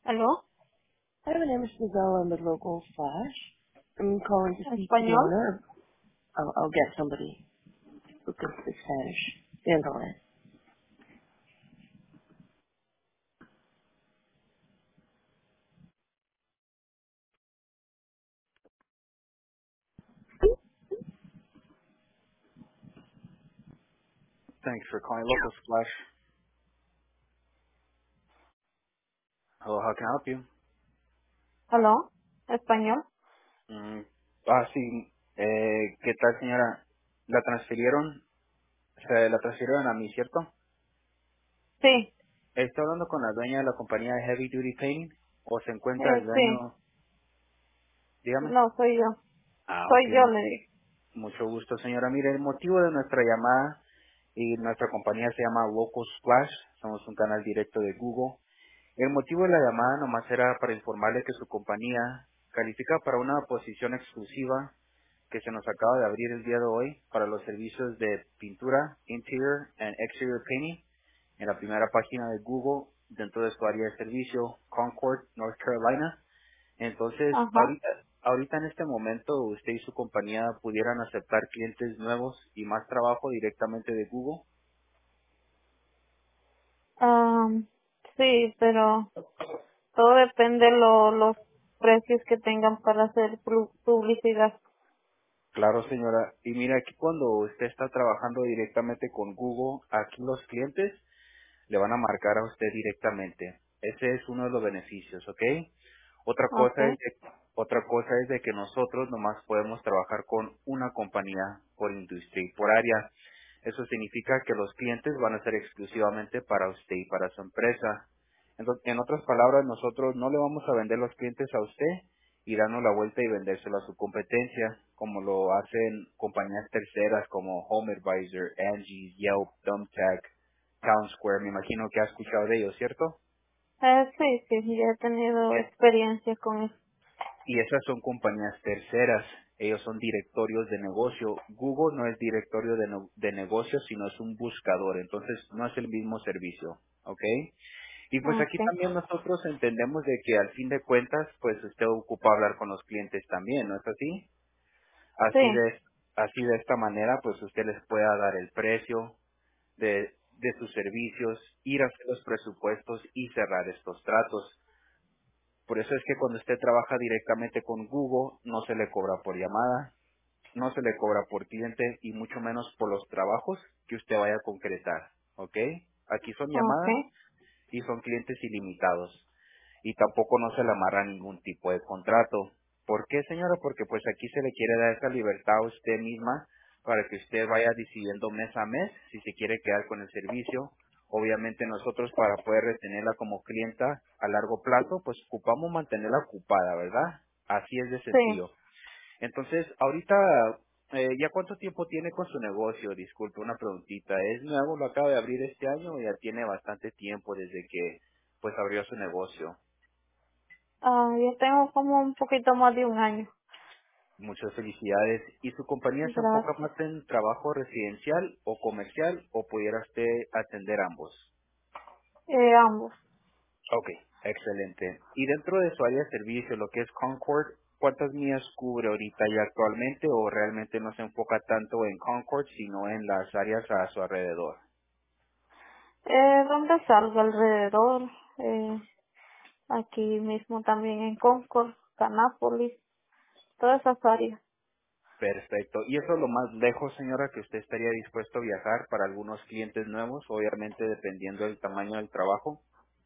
¿Aló? Hi, my name is Giselle. I'm with Local Flash. I'm calling to speak to the ¿Español? owner. I'll get somebody who can speak Spanish. Stand on it. Thanks for calling Local Splash. Hello, how can I help you? ¿Aló? ¿Español? Mm, sí. ¿Qué tal, señora? ¿La transfirieron? La transfirieron a mí, ¿cierto? Sí, ¿Está hablando con la dueña de la compañía de Heavy Duty Painting? ¿O se encuentra el sí. dueño? Dígame. No, soy yo. Ok. Soy yo, le digo. Mucho gusto, señora. Mire, el motivo de nuestra llamada y nuestra compañía se llama Local Splash. Somos un canal directo de Google. El motivo de la llamada nomás era para informarle que su compañía califica para una posición exclusiva que se nos acaba de abrir el día de hoy para los servicios de pintura, interior and exterior painting en la primera página de Google dentro de su área de servicio, Concord, North Carolina. Entonces, Ajá. ahorita en este momento usted y su compañía pudieran aceptar clientes nuevos y más trabajo directamente de Google. Sí, pero todo depende los precios que tengan para hacer publicidad. Claro, señora. Y mira, aquí cuando usted está trabajando directamente con Google, aquí los clientes le van a marcar a usted directamente. Ese es uno de los beneficios, ¿ok? Otra cosa es Okay, de, otra cosa es de que nosotros nomás podemos trabajar con una compañía por industria y por área. Eso significa que los clientes van a ser exclusivamente para usted y para su empresa. En otras palabras, nosotros no le vamos a vender los clientes a usted y darnos la vuelta y vendérselo a su competencia, como lo hacen compañías terceras como HomeAdvisor, Angie, Yelp, Thumbtack, Town Square. Me imagino que ha escuchado de ellos, ¿cierto? sí, sí, ya he tenido experiencia con eso. Y esas son compañías terceras. Ellos son directorios de negocio. Google no es directorio de negocio, sino es un buscador. Entonces no es el mismo servicio. ¿Ok? Y pues aquí Okay, también nosotros entendemos de que al fin de cuentas, pues usted ocupa hablar con los clientes también, ¿no es así? sí, Así de esta manera, pues usted les pueda dar el precio de sus servicios, ir a hacer los presupuestos y cerrar estos tratos. Por eso es que cuando usted trabaja directamente con Google, no se le cobra por llamada, no se le cobra por cliente y mucho menos por los trabajos que usted vaya a concretar. ¿Ok? Aquí son llamadas okay, y son clientes ilimitados. Y tampoco no se le amarra ningún tipo de contrato. ¿Por qué, señora? Porque pues aquí se le quiere dar esa libertad a usted misma para que usted vaya decidiendo mes a mes si se quiere quedar con el servicio. Obviamente nosotros para poder retenerla como clienta a largo plazo, pues ocupamos mantenerla ocupada, ¿verdad? Así es de sí. sencillo. Entonces, ahorita, ¿ya cuánto tiempo tiene con su negocio? Disculpe, una preguntita. ¿Es nuevo? ¿Lo acaba de abrir este año o ya tiene bastante tiempo desde que pues abrió su negocio? Yo tengo como un poquito más de un año. Muchas felicidades. ¿Y su compañía se enfoca Gracias. más en trabajo residencial o comercial o pudiera usted atender ambos? Ambos. Ok, excelente. Y dentro de su área de servicio, lo que es Concord, ¿cuántas millas cubre ahorita y actualmente o realmente no se enfoca tanto en Concord, sino en las áreas a su alrededor? Donde salga alrededor, aquí mismo también en Concord, Canápolis, todas esas áreas. Perfecto. ¿Y eso es lo más lejos, señora, que usted estaría dispuesto a viajar para algunos clientes nuevos, obviamente dependiendo del tamaño del trabajo?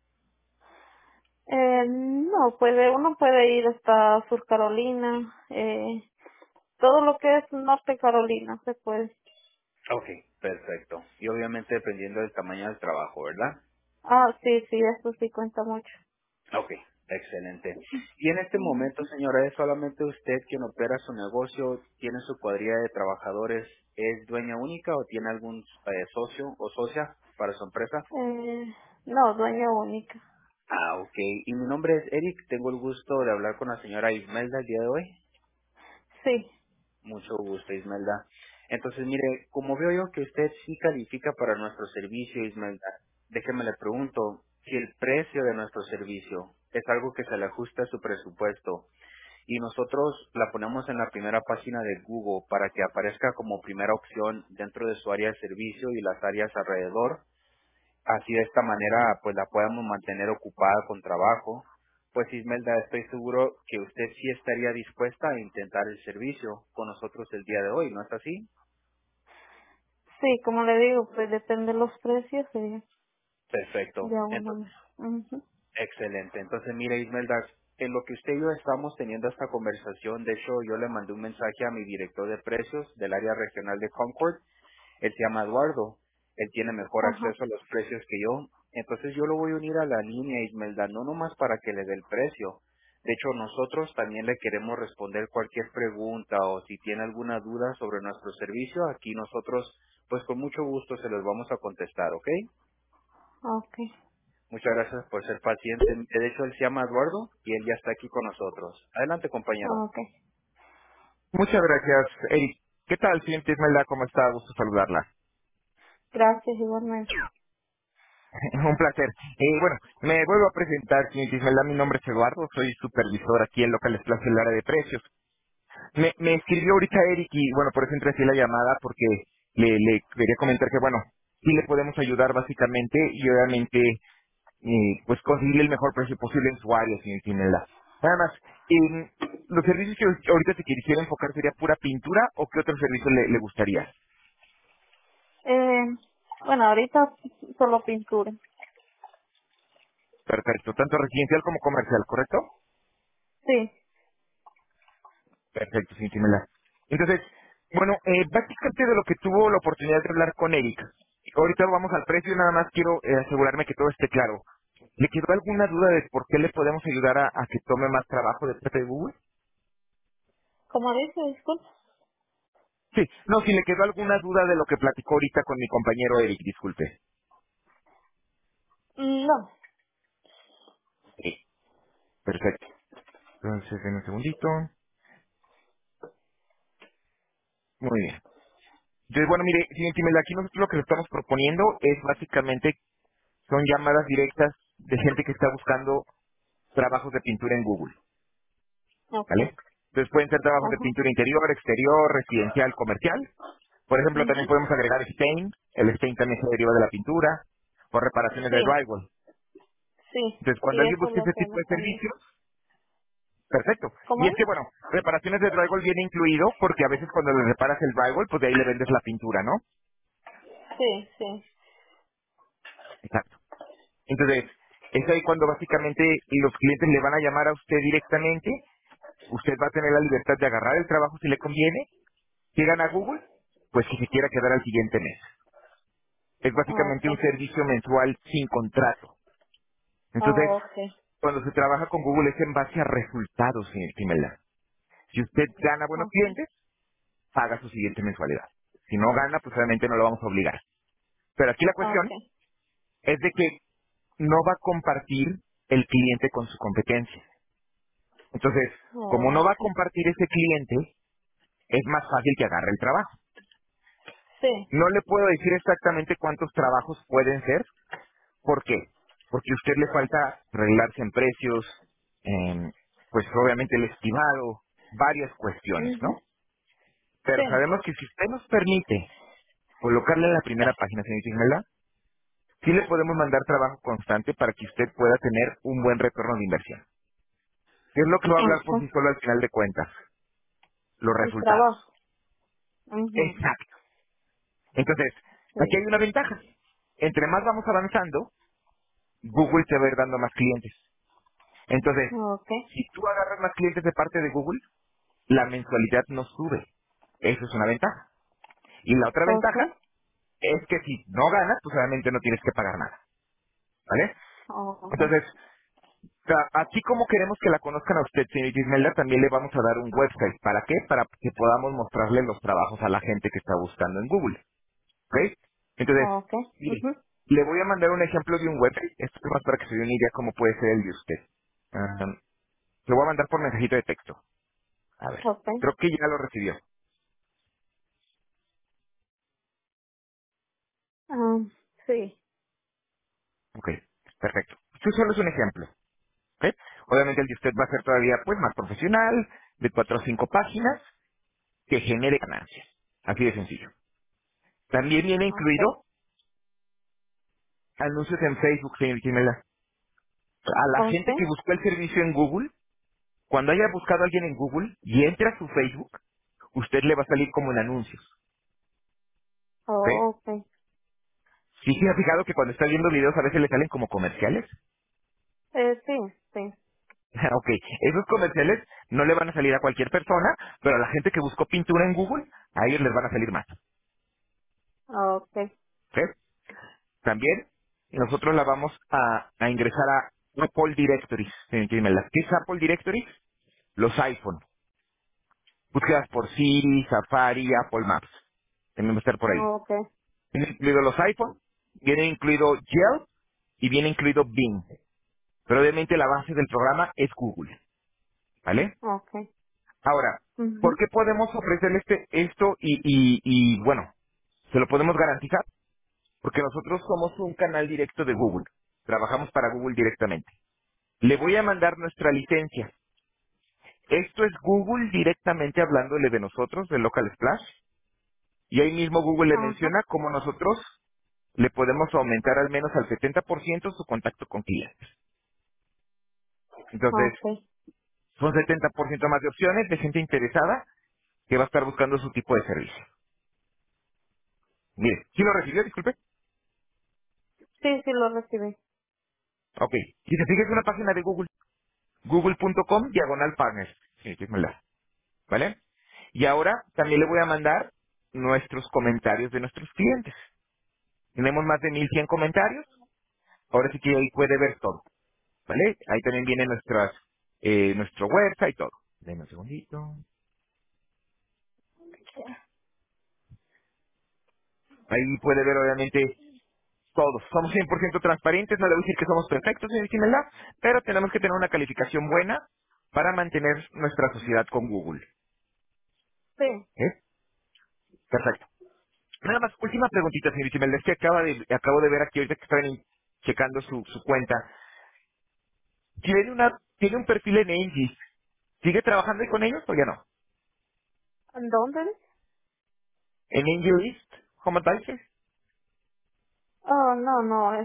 No, uno puede ir hasta Sur Carolina, todo lo que es Norte Carolina se puede. Ok, perfecto. Y obviamente dependiendo del tamaño del trabajo, ¿verdad? Sí, sí, eso sí cuenta mucho. Ok, excelente. Y en este momento, Ujú. señora, ¿es solamente usted quien opera su negocio? ¿Tiene su cuadrilla de trabajadores? ¿Es dueña única o tiene algún socio o socia para su empresa? No, dueña única. Ah, ok. Y mi nombre es Eric. Tengo el gusto de hablar con la señora Ismelda el día de hoy. Sí. Mucho gusto, Ismelda. Entonces, mire, como veo yo que usted sí califica para nuestro servicio, Ismelda, déjeme le pregunto, si el precio de nuestro servicio es algo que se le ajusta a su presupuesto y nosotros la ponemos en la primera página de Google para que aparezca como primera opción dentro de su área de servicio y las áreas alrededor, así de esta manera pues la podemos mantener ocupada con trabajo, pues Ismelda, estoy seguro que usted sí estaría dispuesta a intentar el servicio con nosotros el día de hoy, ¿no es así? Sí, como le digo, pues depende de los precios Perfecto. ya uno. Ujú. Excelente. Entonces, mire, Ismelda, en lo que usted y yo estamos teniendo esta conversación, de hecho, yo le mandé un mensaje a mi director de precios del área regional de Concord. Él se llama Eduardo. Él tiene mejor Ajá. acceso a los precios que yo. Entonces, yo lo voy a unir a la línea, Ismelda, no nomás para que le dé el precio. De hecho, nosotros también le queremos responder cualquier pregunta o si tiene alguna duda sobre nuestro servicio, aquí nosotros, pues con mucho gusto se los vamos a contestar, ¿ok? Okay. Muchas gracias por ser paciente. De hecho, él se llama Eduardo y él ya está aquí con nosotros. Adelante, compañero. Okay. Muchas gracias, Eric. ¿Qué tal, señorita Ismelda? ¿Cómo está? Gusto saludarla. Gracias igualmente. Un placer. Bueno, me vuelvo a presentar, señorita Ismelda. Mi nombre es Eduardo, soy supervisor aquí en Locales Plaza del área de precios. Me escribió ahorita Eric y, bueno, por eso entré así la llamada porque le quería comentar que, bueno, sí le podemos ayudar básicamente y obviamente, pues conseguirle el mejor precio posible en su área, señorita Ismelda. Nada más, los servicios que ahorita se quisiera enfocar sería pura pintura o qué otro servicio le gustaría. Eh, bueno, ahorita solo pintura. Perfecto, tanto residencial como comercial, ¿correcto? Sí. Perfecto, sí, Timela. Entonces, bueno, básicamente de lo que tuvo la oportunidad de hablar con Eric, ahorita vamos al precio y nada más quiero asegurarme que todo esté claro. ¿Le quedó alguna duda de por qué le podemos ayudar a que tome más trabajo de parte de Google? ¿Cómo dice? Disculpa. Sí, no, si le quedó alguna duda de lo que platicó ahorita con mi compañero Eric, disculpe. No. Sí, perfecto. Entonces, en un segundito. Muy bien. Entonces, bueno, mire, señor Timela, aquí nosotros lo que le estamos proponiendo es básicamente son llamadas directas de gente que está buscando trabajos de pintura en Google, Okay. ¿vale? Entonces pueden ser trabajos de Ajá. pintura interior, exterior, residencial, comercial. Por ejemplo, también Mhm. podemos agregar stain. El stain también se deriva de la pintura. O reparaciones de Sí. drywall. Sí. Entonces, cuando Sí, alguien eso busca lo ese tipo hacemos de también. servicios, perfecto. ¿Cómo Y es es? que, bueno, reparaciones de drywall viene incluido porque a veces cuando le reparas el drywall, pues de ahí le vendes la pintura, ¿no? Sí, sí. Exacto. Entonces, es ahí cuando básicamente los clientes le van a llamar a usted directamente. Usted va a tener la libertad de agarrar el trabajo si le conviene. Llegan a Google, pues que se quiera quedar al siguiente mes. Es básicamente un Okay. servicio mensual sin contrato. Entonces, Okay. cuando se trabaja con Google es en base a resultados, señor Timela. Si usted gana buenos Okay. clientes, paga su siguiente mensualidad. Si no gana, pues obviamente no lo vamos a obligar. Pero aquí la cuestión Okay. es de que no va a compartir el cliente con su competencia. Entonces, como no va a Okay. compartir ese cliente, es más fácil que agarre el trabajo. Sí. No le puedo decir exactamente cuántos trabajos pueden ser. ¿Por qué? Porque a usted le falta arreglarse en precios, pues obviamente el estimado, varias cuestiones, Mhm. ¿no? Pero Sí. sabemos que si usted nos permite colocarle en la primera página, señorita Ismelda, sí le podemos mandar trabajo constante para que usted pueda tener un buen retorno de inversión. ¿Qué es lo que va a hablar por sí Okay. solo al final de cuentas? Los El resultados. trabajo. Mhm. Exacto. Entonces, aquí Sí. hay una ventaja. Entre más vamos avanzando, Google te va a ir dando más clientes. Entonces, Okay. si tú agarras más clientes de parte de Google, la mensualidad no sube. Eso es una ventaja. Y la otra Okay. ventaja es que si no ganas, pues obviamente no tienes que pagar nada. ¿Vale? Okay. Entonces, aquí como queremos que la conozcan a usted, señorita Ismelda, también le vamos a dar un website. ¿Para qué? Para que podamos mostrarle los trabajos a la gente que está buscando en Google. ¿Ok? Entonces, Okay. mire, Mhm. le voy a mandar un ejemplo de un website. Esto es más para que se dé una idea cómo puede ser el de usted. Ah, lo voy a mandar por mensajito de texto. A ver, Okay. creo que ya lo recibió. Sí. Ok. Perfecto. Esto solo es un ejemplo. ¿Ok? Obviamente el de usted va a ser todavía pues más profesional, de 4 o 5 páginas, que genere ganancias. Así de sencillo. También viene Okay. incluido anuncios en Facebook, señor Quimela. A la gente Okay. que buscó el servicio en Google, cuando haya buscado a alguien en Google y entre a su Facebook, usted le va a salir como en anuncios. ¿Ok? Oh, okay. ¿Sí se ha fijado que cuando está viendo videos a veces le salen como comerciales? Sí, sí. Ok, esos comerciales no le van a salir a cualquier persona, pero a la gente que buscó pintura en Google, a ellos les van a salir más. Okay. ¿Ok? También nosotros la vamos a ingresar a Apple Directories. ¿Qué es Apple Directories? Los iPhone. Búsquedas por Siri, Safari, Apple Maps. También va a estar por ahí. Okay. Viene incluido los iPhone, viene incluido Yelp y viene incluido Bing. Pero obviamente la base del programa es Google. ¿Vale? Okay. Ahora, ¿por Mhm. qué podemos ofrecerle esto y, bueno, se lo podemos garantizar? Porque nosotros somos un canal directo de Google. Trabajamos para Google directamente. Le voy a mandar nuestra licencia. Esto es Google directamente hablándole de nosotros, de Local Splash. Y ahí mismo Google le Ajá. menciona cómo nosotros le podemos aumentar al menos al 70% su contacto con clientes. Entonces, Okay. son 70% más de opciones de gente interesada que va a estar buscando su tipo de servicio. Mire, ¿sí lo recibió? Disculpe. Sí, sí lo recibí. Ok. Si se fija es una página de Google, google.com diagonal partners. Sí, que es mala. ¿Vale? Y ahora también le voy a mandar nuestros comentarios de nuestros clientes. Tenemos más de 1100 comentarios. Ahora sí que ahí puede ver todo. ¿Vale? Ahí también viene nuestro website y todo. Denme un segundito. Ahí puede ver obviamente todos. Somos 100% transparentes, no le voy a decir que somos perfectos, señor Quimela, pero tenemos que tener una calificación buena para mantener nuestra sociedad con Google. Sí. ¿Eh? Perfecto. Nada más, última preguntita, señor Quimela. Es que acabo de ver aquí ahorita que están checando su cuenta. Tiene un perfil en Angie. ¿Sigue trabajando ahí con ellos o ya no? ¿En dónde? ¿En Angie List? ¿Home Advisor? Oh, no, no,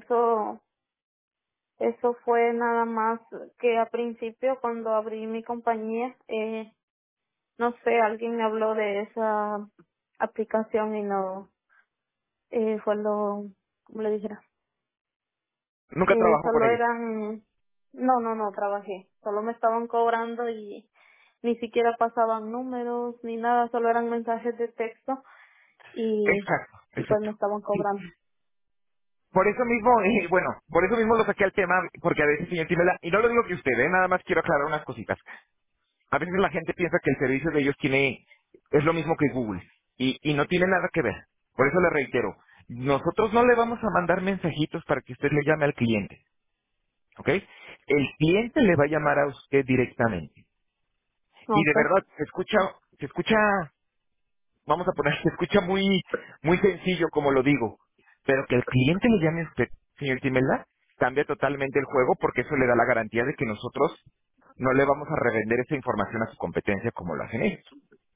eso fue nada más que a principio cuando abrí mi compañía, no sé, alguien me habló de esa aplicación y no, fue como le dijera, Nunca trabajó con solo ellos. eran, no trabajé, solo me estaban cobrando y ni siquiera pasaban números ni nada, solo eran mensajes de texto Exacto, y pues exacto. me estaban Sí. cobrando. Por eso mismo, bueno, por eso mismo lo saqué al tema, porque a veces, señor Timela, y no lo digo que usted, nada más quiero aclarar unas cositas. A veces la gente piensa que el servicio de ellos es lo mismo que Google, y no tiene nada que ver. Por eso le reitero, nosotros no le vamos a mandar mensajitos para que usted le llame al cliente, ¿ok? El cliente le va a llamar a usted directamente. Y de Okay, verdad, se escucha vamos a poner, se escucha muy sencillo como lo digo, pero que el cliente le llame a usted, señor Timela, cambia totalmente el juego porque eso le da la garantía de que nosotros no le vamos a revender esa información a su competencia como lo hacen ellos.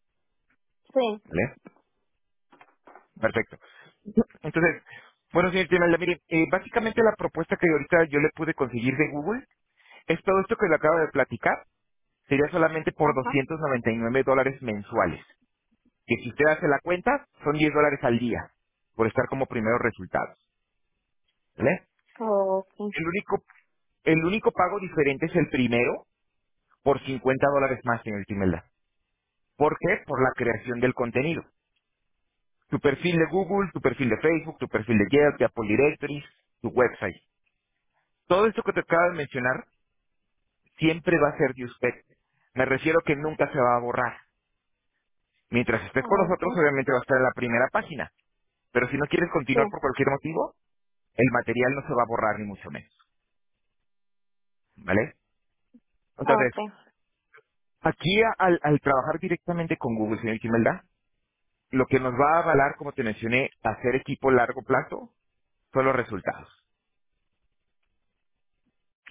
sí, ¿Vale? Perfecto. Entonces, bueno, señor Timela, mire, básicamente la propuesta que ahorita yo le pude conseguir de Google es todo esto que le acabo de platicar, sería solamente por ajá, $299 mensuales. Que si usted hace la cuenta, son $10 al día, por estar como primeros resultados. ¿Vale? okay, El único, el único pago diferente es el primero, por $50 más, señor Timelda. ¿Por qué? Por la creación del contenido. Tu perfil de Google, tu perfil de Facebook, tu perfil de Yelp, de Apple Directories, tu website. Todo esto que te acabo de mencionar siempre va a ser de usted. Me refiero que nunca se va a borrar. Mientras estés con nosotros, okay, obviamente va a estar en la primera página. Pero si no quieres sí, continuar por cualquier motivo, el material no se va a borrar ni mucho menos. ¿Vale? Entonces, okay, aquí al trabajar directamente con Google, señor Imelda, lo que nos va a avalar, como te mencioné, a hacer equipo a largo plazo, son los resultados.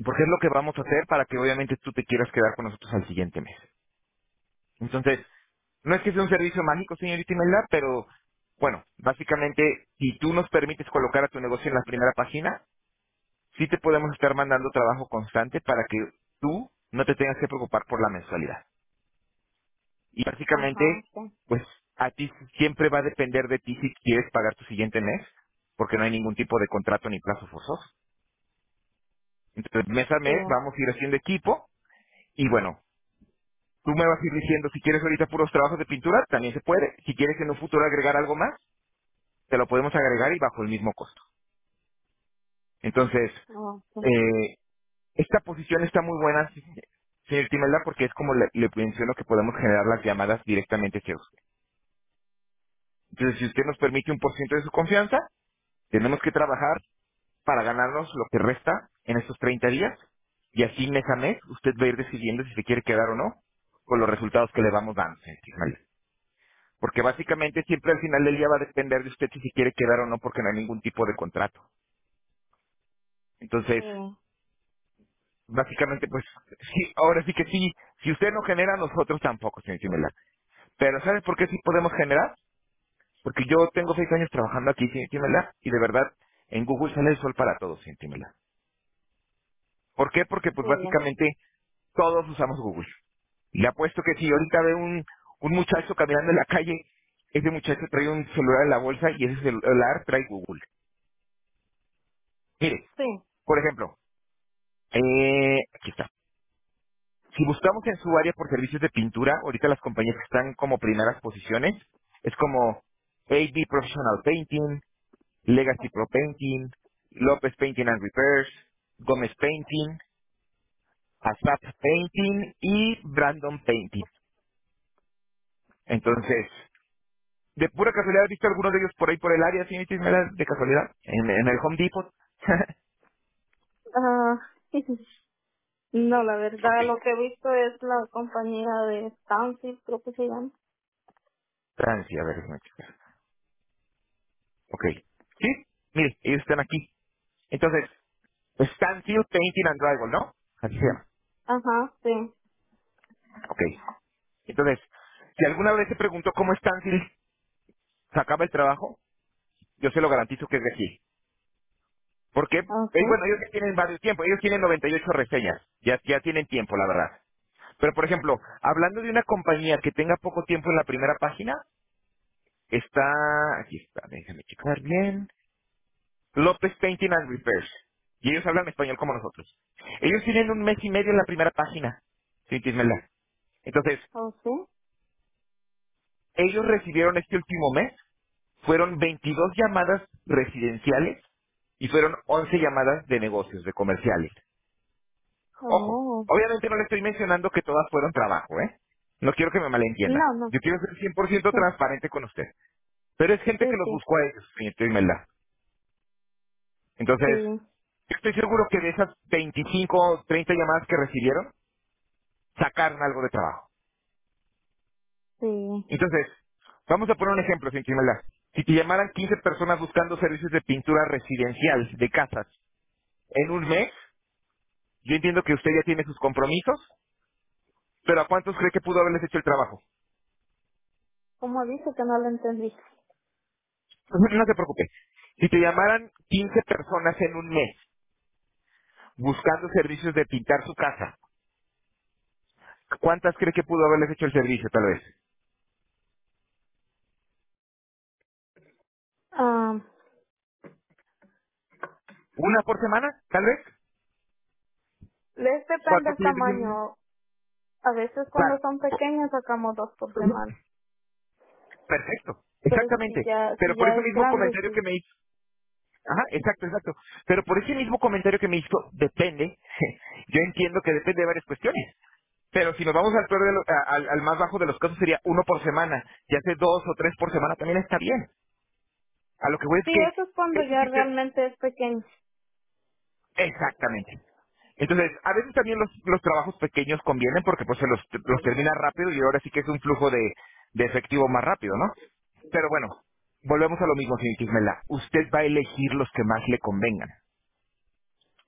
porque es lo que vamos a hacer para que obviamente tú te quieras quedar con nosotros al siguiente mes. Entonces, no es que sea un servicio mágico, señorita Imelda, pero bueno, básicamente, si tú nos permites colocar a tu negocio en la primera página, sí te podemos estar mandando trabajo constante para que tú no te tengas que preocupar por la mensualidad. Y Ajá, básicamente, sí. pues a ti siempre va a depender de ti si quieres pagar tu siguiente mes, porque no hay ningún tipo de contrato ni plazo forzoso. Entonces, mes a Sí. mes vamos a ir haciendo equipo y bueno, tú me vas a ir diciendo si quieres ahorita puros trabajos de pintura, también se puede. Si quieres en un futuro agregar algo más, te lo podemos agregar y bajo el mismo costo. Entonces, Ok. eh, esta posición está muy buena, señor Timelda, porque es como le menciono que podemos generar las llamadas directamente hacia usted. Entonces, si usted nos permite un por ciento de su confianza, tenemos que trabajar para ganarnos lo que resta en estos 30 días y así mes a mes usted va a ir decidiendo si se quiere quedar o no con los resultados que le vamos dando, señor Timelda. Porque básicamente siempre al final del día va a depender de usted si se quiere quedar o no porque no hay ningún tipo de contrato. Entonces, Sí. básicamente, pues, sí, ahora sí que sí, si usted no genera, nosotros tampoco, señor Timela. Pero ¿sabe por qué sí podemos generar? Porque yo tengo 6 años trabajando aquí, señor Timela, y de verdad, en Google sale el sol para todos, señor Timela. ¿Por qué? Porque, pues, Sí. básicamente, todos usamos Google. Le apuesto que si ahorita ve un muchacho caminando en la calle, ese muchacho trae un celular en la bolsa y ese celular trae Google. Mire, Sí. por ejemplo, aquí está. Si buscamos en su área por servicios de pintura, ahorita las compañías que están como primeras posiciones, es como AB Professional Painting, Legacy Pro Painting, López Painting and Repairs, Gómez Painting, Asap Painting y Brandon Painting. Entonces, de pura casualidad, ¿has visto alguno de ellos por ahí por el área, señorita Ismela, de casualidad? En el Home Depot. Ah, no, la Ok. verdad, lo que he visto es la compañía de Stancy, creo que se llama. Francia, a ver, déjame checar. Ok. Sí, mire, ellos están aquí. Entonces, Stanfield Painting and Drywall, ¿no? Así se llama. Ajá, sí. Ok. Entonces, si alguna vez se preguntó cómo Stanfield sacaba el trabajo, yo se lo garantizo que es de aquí. Porque, Okay. bueno, ellos ya tienen varios tiempos, ellos tienen 98 reseñas, ya tienen tiempo, la verdad. Pero, por ejemplo, hablando de una compañía que tenga poco tiempo en la primera página, aquí está, déjame checar bien, López Painting and Repairs. Y ellos hablan español como nosotros. Ellos tienen un mes y medio en la primera página, sin Tismela. Entonces, ¿Oh, sí? ellos recibieron este último mes, fueron 22 llamadas residenciales y fueron 11 llamadas de negocios, de comerciales. Ojo, Oh. obviamente no le estoy mencionando que todas fueron trabajo, ¿eh? No quiero que me malentienda. No, no. Yo quiero ser 100% Sí, transparente con usted. Pero es gente que sí, los sí. buscó a ellos, señorita Imelda. Entonces, Sí, yo estoy seguro que de esas 25 o 30 llamadas que recibieron, sacaron algo de trabajo. sí. Entonces, vamos a poner un ejemplo, señorita Imelda. Si te llamaran 15 personas buscando servicios de pintura residencial de casas en un mes, yo entiendo que usted ya tiene sus compromisos, pero ¿a cuántos cree que pudo haberles hecho el trabajo? ¿Cómo dice que no lo entendí? No se preocupe. Si te llamaran 15 personas en un mes buscando servicios de pintar su casa, ¿cuántas cree que pudo haberles hecho el servicio, tal vez? Ah, ¿Una por semana, tal vez? les depende ¿Cuatro el clientes en un mes? tamaño. A veces cuando Claro. son pequeños sacamos 2 por semana. Perfecto. Pero Exactamente. si Pero por ya ese es mismo grande, comentario sí. que me hizo. Ajá, exacto, exacto. Pero por ese mismo comentario que me hizo, depende. Yo entiendo que depende de varias cuestiones. Pero si nos vamos al, peor de al más bajo de los casos sería uno por semana. Ya hace 2 o 3 por semana también está bien. A lo que voy es Sí, que eso es cuando eso ya sí te... realmente es pequeño. Exactamente. Entonces, a veces también los trabajos pequeños convienen porque pues se los termina rápido y ahora sí que es un flujo de efectivo más rápido, ¿no? Pero bueno, volvemos a lo mismo, señor Tismela. Usted va a elegir los que más le convengan.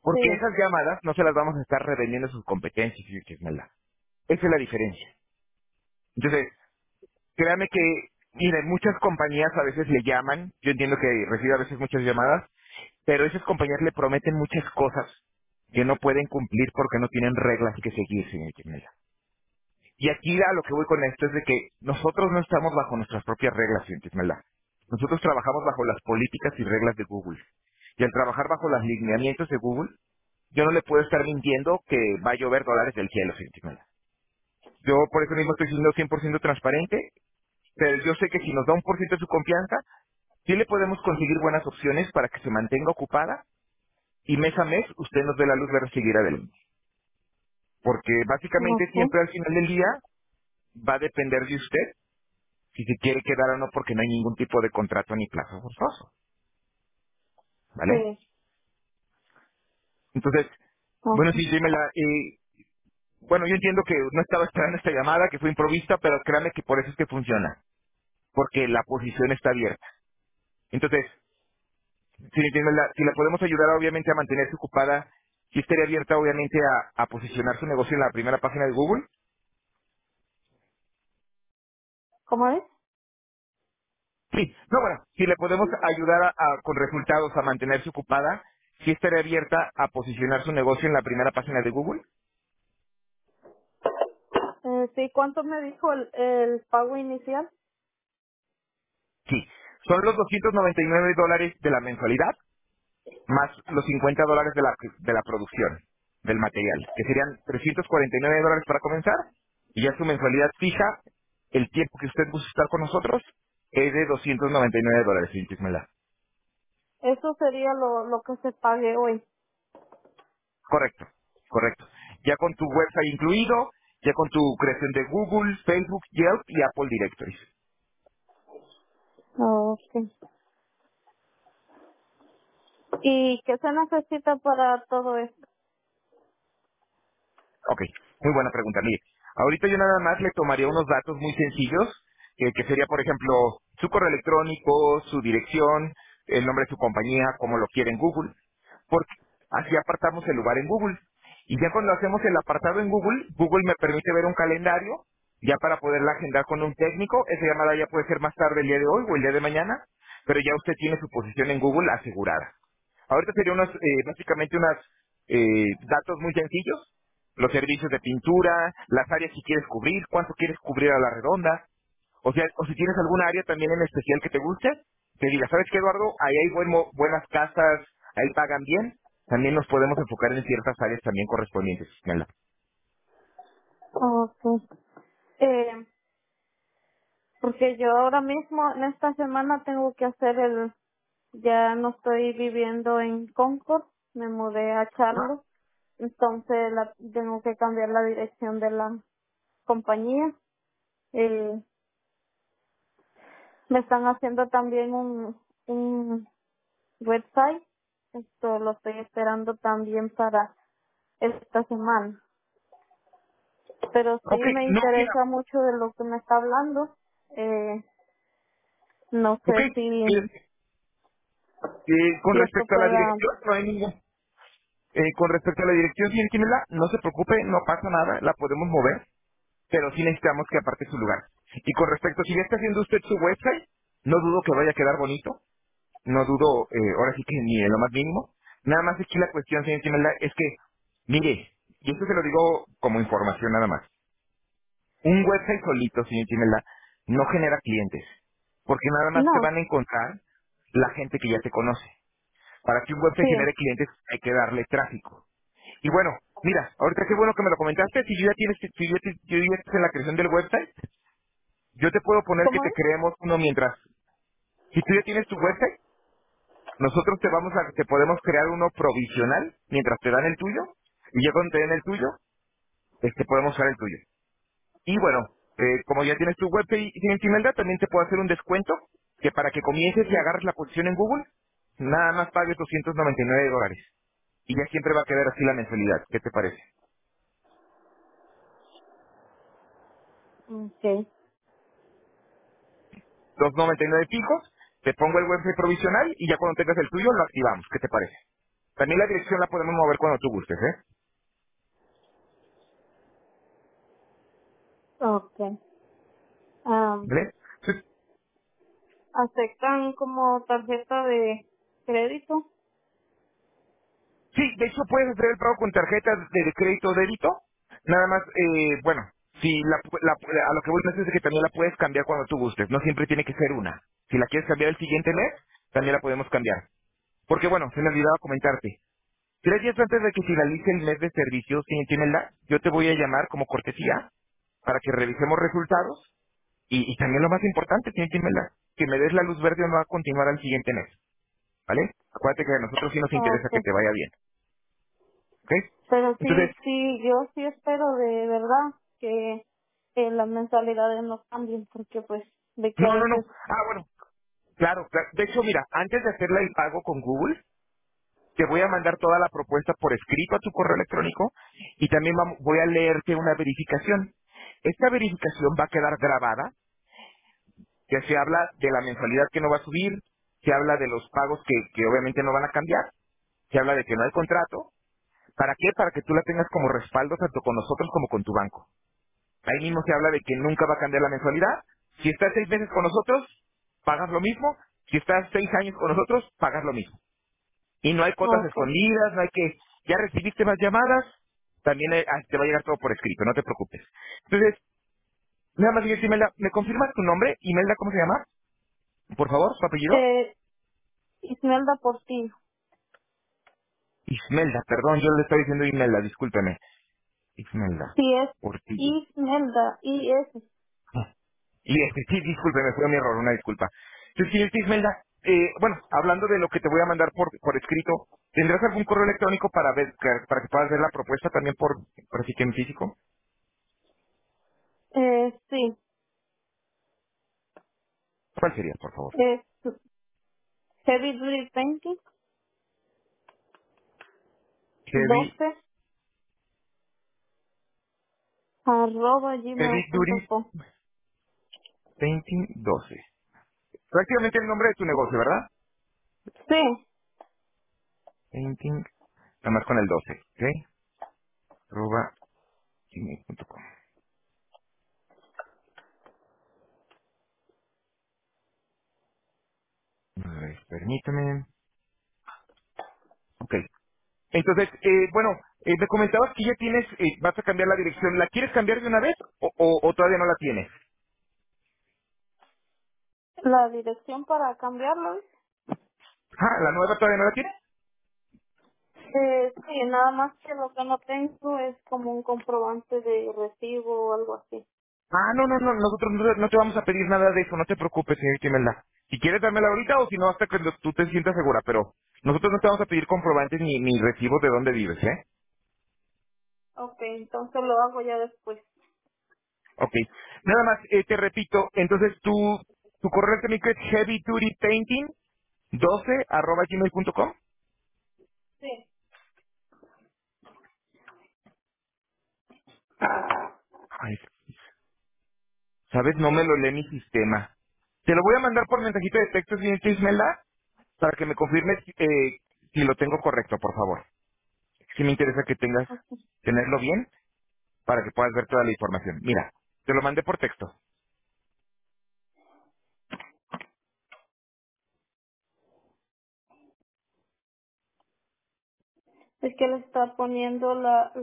Porque sí, esas llamadas no se las vamos a estar revendiendo sus competencias, señor Chismela. Esa es la diferencia. Entonces, créame que, mire, muchas compañías a veces le llaman, yo entiendo que recibe a veces muchas llamadas, pero esas compañías le prometen muchas cosas que no pueden cumplir porque no tienen reglas que seguir, señor Chismela. Y aquí a lo que voy con esto es de que nosotros no estamos bajo nuestras propias reglas, señor Chismela. Nosotros trabajamos bajo las políticas y reglas de Google. Y al trabajar bajo los lineamientos de Google, yo no le puedo estar mintiendo que va a llover dólares del cielo, señor Chismela. Yo por eso mismo estoy siendo 100% transparente, pero yo sé que si nos da 1% de su confianza, sí le podemos conseguir buenas opciones para que se mantenga ocupada y mes a mes usted nos dé la luz de seguir adelante. Porque básicamente ok, siempre al final del día va a depender de usted si se quiere quedar o no porque no hay ningún tipo de contrato ni plazo forzoso, ¿vale? sí, Entonces, ok. bueno, sí, dímela, bueno, yo entiendo que no estaba esperando esta llamada, que fue improvista, pero créame que por eso es que funciona, porque la posición está abierta. Entonces, si la podemos ayudar obviamente a mantenerse ocupada, si estaría abierta obviamente a posicionar su negocio en la primera página de Google. ¿Cómo es? Sí, no, bueno, si le podemos ayudar con resultados a mantenerse ocupada, si estaría abierta a posicionar su negocio en la primera página de Google. Sí, ¿cuánto me dijo el pago inicial? Sí, son los $299 de la mensualidad más los $50 de la producción del material, que serían $349 para comenzar, y ya su mensualidad fija, el tiempo que usted busca estar con nosotros, es de $299, señor Tismela. Eso sería lo que se pague hoy. Correcto, correcto. Ya con tu website incluido, ya con tu creación de Google, Facebook, Yelp y Apple Directories. Ok. ¿Y qué se necesita para todo esto? Ok, muy buena pregunta. Mire, ahorita yo nada más le tomaría unos datos muy sencillos, que sería, por ejemplo, su correo electrónico, su dirección, el nombre de su compañía, como lo quiere en Google, porque así apartamos el lugar en Google. Y ya cuando hacemos el apartado en Google, Google me permite ver un calendario, ya para poderla agendar con un técnico. Esa llamada ya puede ser más tarde el día de hoy o el día de mañana, pero ya usted tiene su posición en Google asegurada. Ahorita sería básicamente unos datos muy sencillos, los servicios de pintura, las áreas que quieres cubrir, cuánto quieres cubrir a la redonda, o sea, o si tienes alguna área también en especial que te guste, que diga, ¿sabes qué, Eduardo? Ahí hay buenas casas, ahí pagan bien, también nos podemos enfocar en ciertas áreas también correspondientes. Mela. Ok. Eh, Porque yo ahora mismo, en esta semana, tengo que hacer ya no estoy viviendo en Concord, me mudé a Ah, Charlotte, entonces tengo que cambiar la dirección de la compañía. Eh, Me están haciendo también un website, esto lo estoy esperando también para esta semana. Pero sí ok, me no, mira, interesa mucho de lo que me está hablando. Eh, no ok, sé mira, con si esto respecto a la pueda. dirección, no hay ningún. Con respecto a la dirección, señor Quimela, no se preocupe, no pasa nada, la podemos mover, pero sí necesitamos que aparte su lugar. Y con respecto, si ya está haciendo usted su website, no dudo que vaya a quedar bonito, no dudo, ahora sí que ni en lo más mínimo. Nada más aquí la cuestión, señor Quimela, es que, mire, y esto se lo digo como información nada más, un website solito, señor Quimela, no genera clientes, porque nada más te No, van a encontrar la gente que ya te conoce. Para que un website sí, genere clientes hay que darle tráfico. Y bueno, mira, ahorita qué bueno que me lo comentaste, si ya estás en la creación del website, yo te puedo poner que ¿cómo te es? creemos uno mientras, si tú ya tienes tu website, nosotros te podemos crear uno provisional mientras te dan el tuyo, y ya cuando te den el tuyo, podemos usar el tuyo. Y bueno, como ya tienes tu website y tienes Imelda, también te puedo hacer un descuento, que para que comiences y agarres la posición en Google, nada más pagues $299. Y ya siempre va a quedar así la mensualidad. ¿Qué te parece? Okay. 299 fijos, te pongo el website provisional y ya cuando tengas el tuyo lo activamos. ¿Qué te parece? También la dirección la podemos mover cuando tú gustes, ¿eh? Okay. Um, ¿Vale? Entonces, ¿Aceptan como tarjeta de crédito? sí, de hecho puedes hacer el pago con tarjetas de crédito o débito. Nada más, bueno, si a lo que voy a decir es que también la puedes cambiar cuando tú gustes. No siempre tiene que ser una. Si la quieres cambiar el siguiente mes, también la podemos cambiar. Porque bueno, se me olvidaba comentarte. 3 días antes de que finalice el mes de servicio, señorita Imelda, yo te voy a llamar como cortesía para que revisemos resultados y también lo más importante, señorita Imelda, que me des la luz verde o no a continuar al siguiente mes, ¿vale? Acuérdate que a nosotros sí nos interesa que Okay. te vaya bien, ¿ok? Pero Entonces, yo sí espero de verdad que las mensualidades no cambien, porque pues de que a no, no, no. veces... Ah, bueno, claro, claro. De hecho, mira, antes de hacerle el pago con Google, te voy a mandar toda la propuesta por escrito a tu correo electrónico y también voy a leerte una verificación. Esta verificación va a quedar grabada, que se habla de la mensualidad que no va a subir, se habla de los pagos que obviamente no van a cambiar, se habla de que no hay contrato. ¿Para qué? Para que tú la tengas como respaldo tanto con nosotros como con tu banco. Ahí mismo se habla de que nunca va a cambiar la mensualidad. Si estás 6 meses con nosotros, pagas lo mismo. Si estás 6 años con nosotros, pagas lo mismo. Y no hay cuotas Okay. escondidas, no hay que, ya recibiste más llamadas, también te va a llegar todo por escrito, no te preocupes. Entonces, nada más, señorita Imelda, ¿me confirmas tu nombre? Imelda, ¿cómo se llama? Por favor, su apellido. Eh, Ismelda Portillo. Ismelda, perdón, yo le estoy diciendo Imelda, discúlpeme. Ismelda, Sí, es Portillo. Ismelda, I-S. Y sí, discúlpeme, fue mi error, una disculpa. Entonces, señorita Ismelda, bueno, hablando de lo que te voy a mandar por escrito, ¿tendrás algún correo electrónico para ver, para que puedas ver la propuesta también por así que en físico? Sí, ¿Cuál sería, por favor? es Heavy Duty Painting Heavy, 12 arroba Heavy Duty gmail.com. Painting 12. Prácticamente el nombre de tu negocio, ¿verdad? Sí, Painting, nada más con el 12, ¿ok? Arroba gmail.com. A ver, permítame. Ok. Entonces, bueno, me comentabas que ya tienes, vas a cambiar la dirección. ¿La quieres cambiar de una vez o todavía no la tienes? la dirección para cambiarlo. Ah, ¿la nueva todavía no la tienes? Sí, nada más que lo que no tengo es como un comprobante de recibo o algo así. Ah, no, no, no, nosotros no te vamos a pedir nada de eso, no te preocupes, señorita Imelda. Si quieres dármela ahorita o si no, hasta que tú te sientas segura, pero nosotros no te vamos a pedir comprobantes ni recibos de dónde vives, ¿eh? Ok, entonces lo hago ya después. Ok. Nada más, te repito, entonces tu correo electrónico es heavydutypainting12@gmail.com. Sí. Ay, ¿sabes? No me lo lee mi sistema. Te lo voy a mandar por mensajito de texto, señorita Ismelda, para que me confirmes si lo tengo correcto, por favor. Sí me interesa que tenerlo bien para que puedas ver toda la información. Mira, te lo mandé por texto. Es que le está poniendo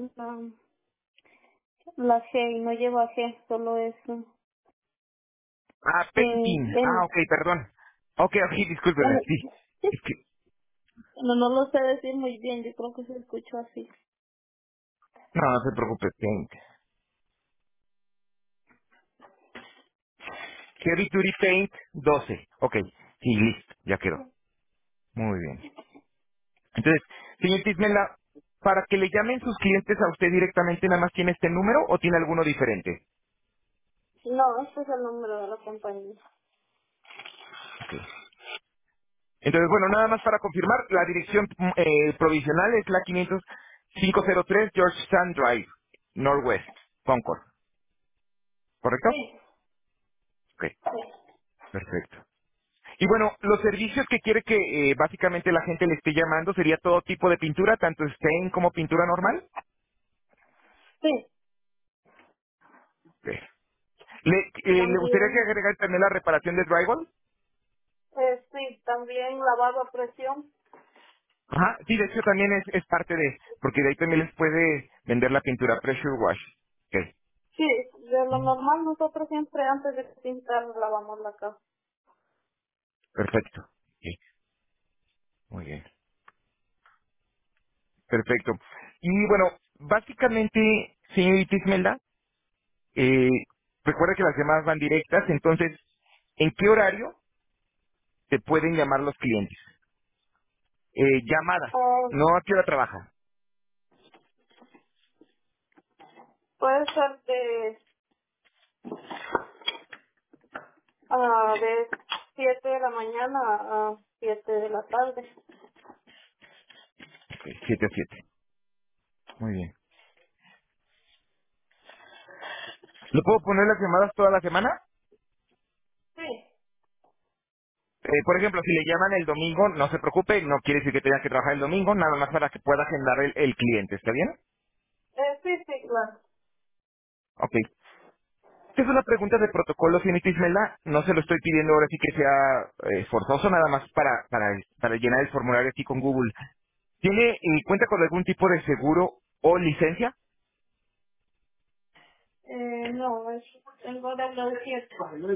la G y no lleva G, solo es Ah, painting. Ah, en, ok, perdón. Ok, ok, discúlpeme. en- Sí, es que, no lo sé decir muy bien, yo creo que se escuchó así. no se preocupe, paint. Heavy Duty Paint 12. Ok, sí, listo, ya quedó. Muy bien. Entonces, señor Tismela, para que le llamen sus clientes a usted directamente, ¿nada más tiene este número o tiene alguno diferente? No, este es el número de la compañía. Ok. Entonces, bueno, nada más para confirmar, la dirección provisional es la 503 Georgetown Drive, Northwest, Concord. ¿Correcto? Sí, Ok, perfecto. Y bueno, los servicios que quiere que básicamente la gente le esté llamando sería todo tipo de pintura, tanto stain como pintura normal. Sí, Ok. ¿Le gustaría que también, agregar también la reparación de drywall? sí, también lavado a presión. Ajá, sí, de hecho también es parte de, porque de ahí también les puede vender la pintura pressure wash. Ok, Sí, de lo normal nosotros siempre antes de pintar lavamos la casa. perfecto. Ok, muy bien, perfecto. Y bueno, básicamente, señorita Ismelda, eh, recuerda que las llamadas van directas, entonces, ¿en qué horario te pueden llamar los clientes? Llamadas, Ah, no a qué hora trabaja. puede ser de 7 de la mañana a 7 de la tarde. Ok, 7 a 7. Muy bien. ¿Le puedo poner las llamadas toda la semana? Sí. Por ejemplo, si le llaman el domingo, no se preocupe, no quiere decir que tenga que trabajar el domingo, nada más para que pueda agendar el cliente, ¿está bien? Sí, sí, claro. Ok. Esta es una pregunta de protocolo, señorita Ismelda, no se lo estoy pidiendo ahora sí que sea forzoso, nada más para llenar el formulario aquí con Google. ¿Tiene, cuenta con algún tipo de seguro o licencia? No, tengo de los 7.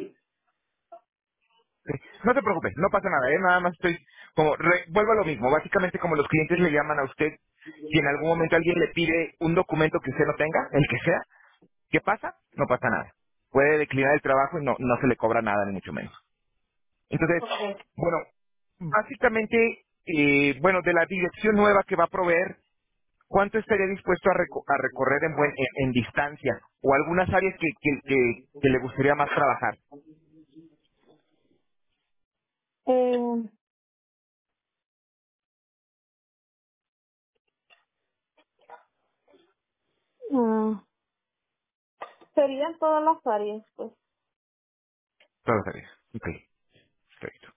Sí. No se preocupe, no pasa nada, nada más estoy vuelvo a lo mismo, básicamente como los clientes le llaman a usted, si en algún momento alguien le pide un documento que usted no tenga, el que sea, ¿qué pasa? No pasa nada. Puede declinar el trabajo y no se le cobra nada, ni mucho menos. Entonces, Ok. bueno, básicamente, bueno, de la dirección nueva que va a proveer, ¿cuánto estaría dispuesto a recorrer en distancia? ¿O algunas áreas que le gustaría más trabajar? Eh, ah, serían todas las áreas, pues. Todas las áreas. Ok, perfecto.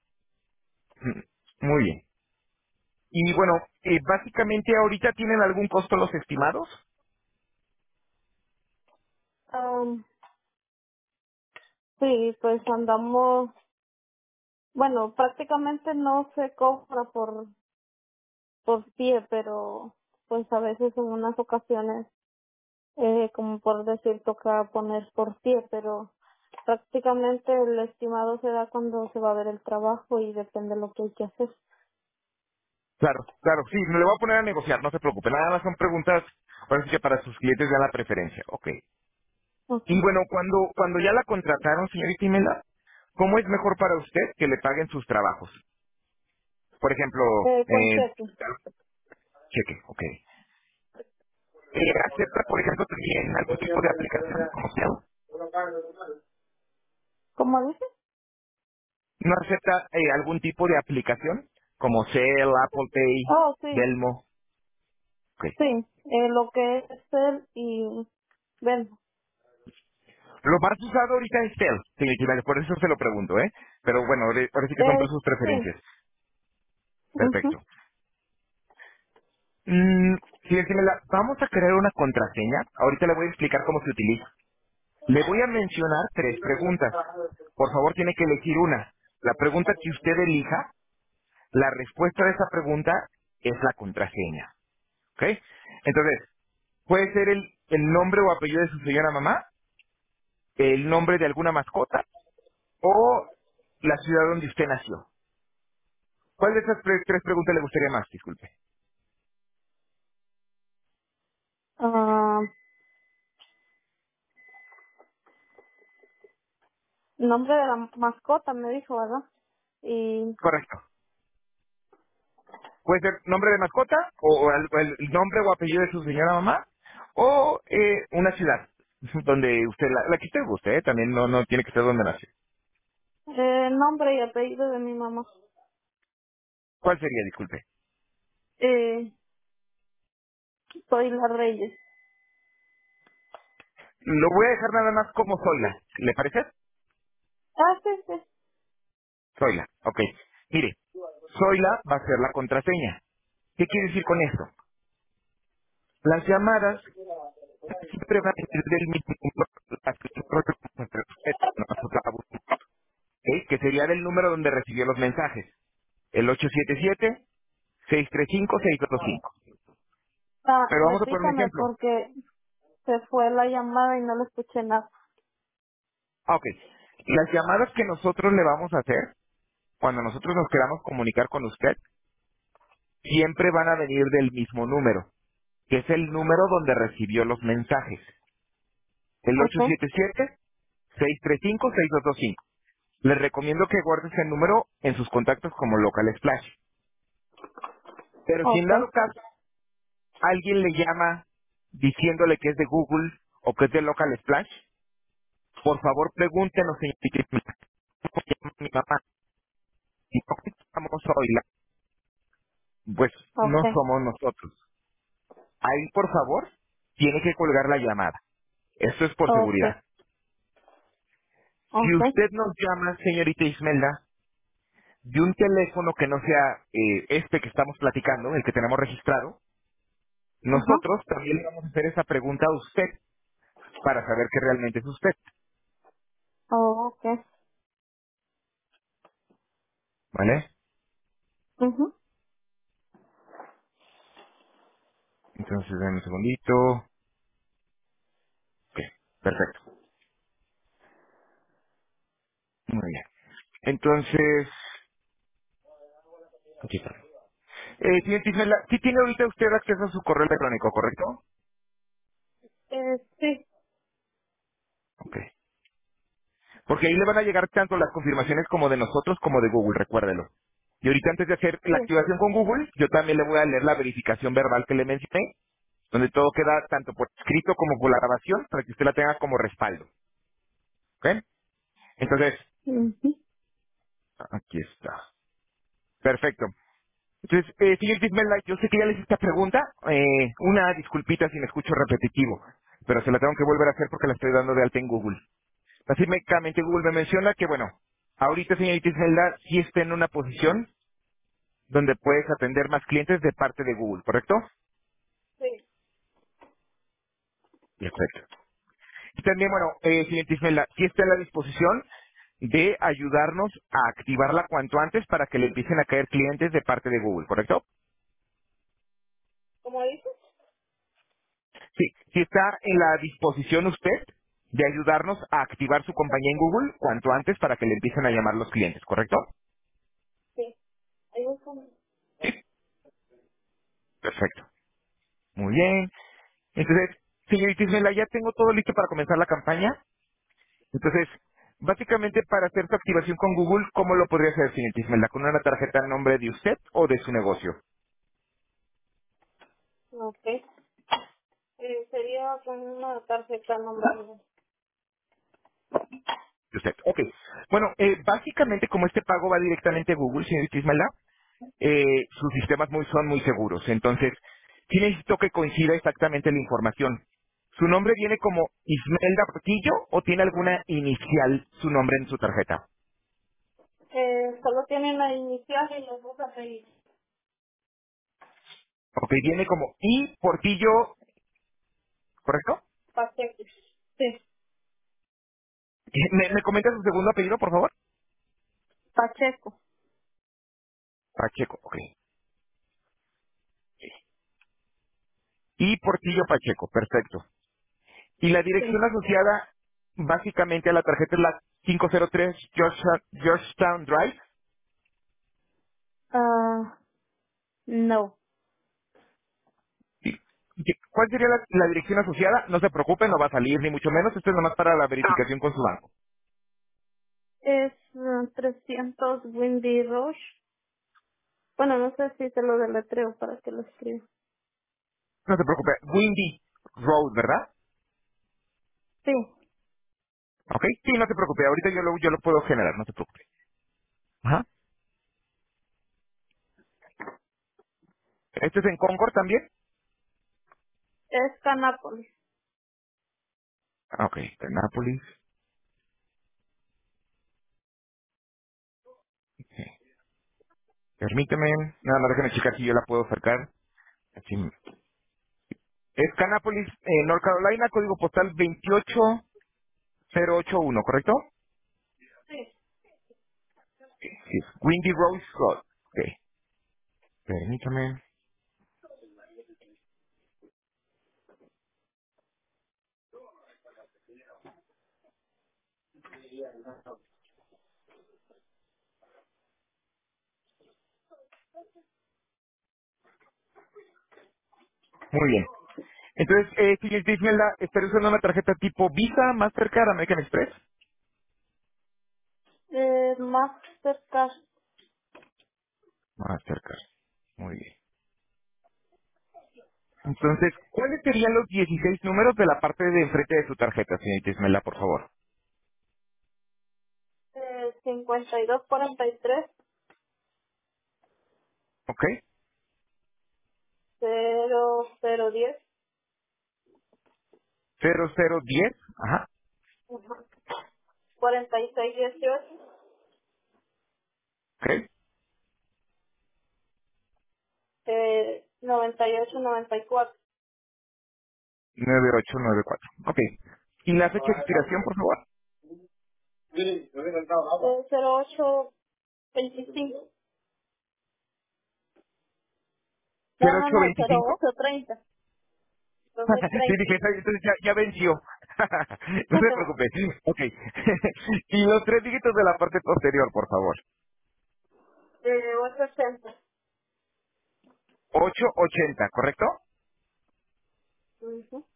Muy bien. Y bueno, básicamente ahorita tienen algún costo los estimados. Um, sí, pues andamos, bueno, prácticamente no se cobra por pie, pero pues a veces en unas ocasiones, como por decir, toca poner por pie, pero prácticamente el estimado se da cuando se va a ver el trabajo y depende de lo que hay que hacer. Claro, claro, sí, me le voy a poner a negociar, no se preocupe. Nada más son preguntas, ahora sí que para sus clientes dan la preferencia. Ok. Y Okay. bueno, cuando ya la contrataron, señorita Imelda, ¿cómo es mejor para usted que le paguen sus trabajos? Por ejemplo, Con cheque. cheque, ok. ¿Acepta, por ejemplo, también algún tipo de aplicación como Cell? ¿Cómo dice? ¿No acepta algún tipo de aplicación como Cell, Apple Pay, Oh, sí, Delmo? Ok. sí, lo que es él y ven. Lo más usado ahorita es Cell, señorita Imelda, por eso se lo pregunto, ¿eh? Pero bueno, ahora sí que son sus Sí. preferencias. Ujú. Perfecto. Señorita Imelda, vamos a crear una contraseña. Ahorita le voy a explicar cómo se utiliza. Le voy a mencionar tres preguntas. Por favor, tiene que elegir una. La pregunta que usted elija, la respuesta de esa pregunta es la contraseña. ¿Ok? Entonces, puede ser el nombre o apellido de su señora mamá, el nombre de alguna mascota o la ciudad donde usted nació. ¿Cuál de esas tres preguntas le gustaría más? Disculpe. Ah, nombre de la mascota me dijo, ¿verdad? Y Correcto. Puede ser nombre de mascota o el nombre o apellido de su señora mamá o una ciudad donde usted, la que usted guste, también no tiene que ser donde nació. nombre y apellido de mi mamá. ¿Cuál sería, disculpe? Eh, soy la Reyes. Lo voy a dejar nada más como Zoila. ¿Le parece? Ah, sí, sí. Zoila, ok. Mire, Zoila va a ser la contraseña. ¿Qué quiere decir con esto? Las llamadas siempre van a venir del mismo número, las que nosotros entre usted, nosotros la buscamos, ¿ok? Que sería del número donde recibió los mensajes. El 877-635-625. Ah, Pero vamos a poner un repítame ejemplo. porque se fue la llamada y no le escuché nada. Ah, ok. Las llamadas que nosotros le vamos a hacer, cuando nosotros nos queramos comunicar con usted, siempre van a venir del mismo número, que es el número donde recibió los mensajes. El Okay, 877-635-6225. Les recomiendo que guarde ese número en sus contactos como Local Splash. Pero si en okay, dado caso alguien le llama diciéndole que es de Google o que es de Local Splash, por favor pregúntenos, señorita, ¿cómo se llama mi mamá? Si no contestamos hoy, pues no okay, somos nosotros. Ahí, por favor, tiene que colgar la llamada. Esto es por okay, seguridad. Si okay. usted nos llama, señorita Ismelda, de un teléfono que no sea este que estamos platicando, el que tenemos registrado, Ajá. nosotros también le vamos a hacer esa pregunta a usted para saber que realmente es usted. Oh, okay. ¿Vale? Ujú. Entonces, dame un segundito. Ok, perfecto. Muy bien. Entonces, aquí está. Señorita Ismelda, sí tiene ahorita usted acceso a su correo electrónico, ¿correcto? Sí, Ok. Porque ahí le van a llegar tanto las confirmaciones como de nosotros como de Google, recuérdelo. Y ahorita antes de hacer la sí. activación con Google, yo también le voy a leer la verificación verbal que le mencioné, donde todo queda tanto por escrito como por la grabación, para que usted la tenga como respaldo. ¿Ok? Entonces, Ujú. aquí está. Perfecto. Entonces, señor Ismelda, yo sé que ya le hice esta pregunta, una disculpita si me escucho repetitivo, pero se la tengo que volver a hacer porque la estoy dando de alta en Google. Básicamente Google me menciona que, bueno, ahorita, señorita Ismelda, sí está en una posición donde puedes atender más clientes de parte de Google, ¿correcto? Sí. Perfecto. Y también, bueno, señorita Ismelda, sí está en la disposición de ayudarnos a activarla cuanto antes para que le empiecen a caer clientes de parte de Google, ¿correcto? ¿Cómo dices? Sí, sí está en la disposición usted de ayudarnos a activar su compañía en Google cuanto antes para que le empiecen a llamar los clientes, ¿correcto? Sí. Ahí voy con- Perfecto. Muy bien. Entonces, señorita Ismela, ya tengo todo listo para comenzar la campaña. Entonces, básicamente para hacer su activación con Google, ¿cómo lo podría hacer, señorita Ismela? ¿Con una tarjeta a nombre de usted o de su negocio? Okay. Sería con una tarjeta nombrada. De usted. Ok. Bueno, básicamente como este pago va directamente a Google, señorita Ismela, sus sistemas son muy seguros. Entonces, sí necesito que coincida exactamente la información. ¿Su nombre viene como Ismelda Portillo o tiene alguna inicial su nombre en su tarjeta? Solo tienen la inicial y los dos apellidos. Ok, viene como I Portillo, ¿correcto? Pacheco. Sí. ¿Me comenta su segundo apellido, por favor? Pacheco. Pacheco, ok. I Portillo Pacheco, perfecto. Y la Sí. dirección asociada básicamente a la tarjeta es la 503 Georgetown Drive. Ah, no. Sí. ¿Cuál sería la dirección asociada? No se preocupe, no va a salir ni mucho menos. Esto es nomás para la verificación con su banco. Es 300 Windy Rush. Bueno, no sé si se lo deletreo para que lo escriba. No se preocupe. Windy Road, ¿verdad? Sí. ¿Ok? Sí, no se preocupe. Ahorita yo lo puedo generar, no se preocupe. Ajá. ¿Este es en Concord también? Es Canápolis. Ah, ok. Nápoles. Permíteme, nada más déjame checar si yo la puedo acercar. Así. Es Canápolis, North Carolina, código postal 28081, ¿correcto? Sí, sí. Windy Rose Road. Ok, permítame. Muy bien. Entonces, señorita Ismelda, ¿estaré usando una tarjeta tipo Visa, Mastercard, American Express? Mastercard. Mastercard. Muy bien. Entonces, ¿cuáles serían los 16 números de la parte de enfrente de su tarjeta, señorita Ismelda, por favor? 5243 ¿Ok? 0010 0010. Ajá. 4618 ¿Ok? 9894. 9894. Ok. ¿Y la fecha de expiración, por favor? 0825. No, 0825. 0830. Sí, 2030. dije, entonces ya venció. No se preocupe. Ok. Y los tres dígitos de la parte posterior, por favor. 880. 880, ¿correcto? Ujú.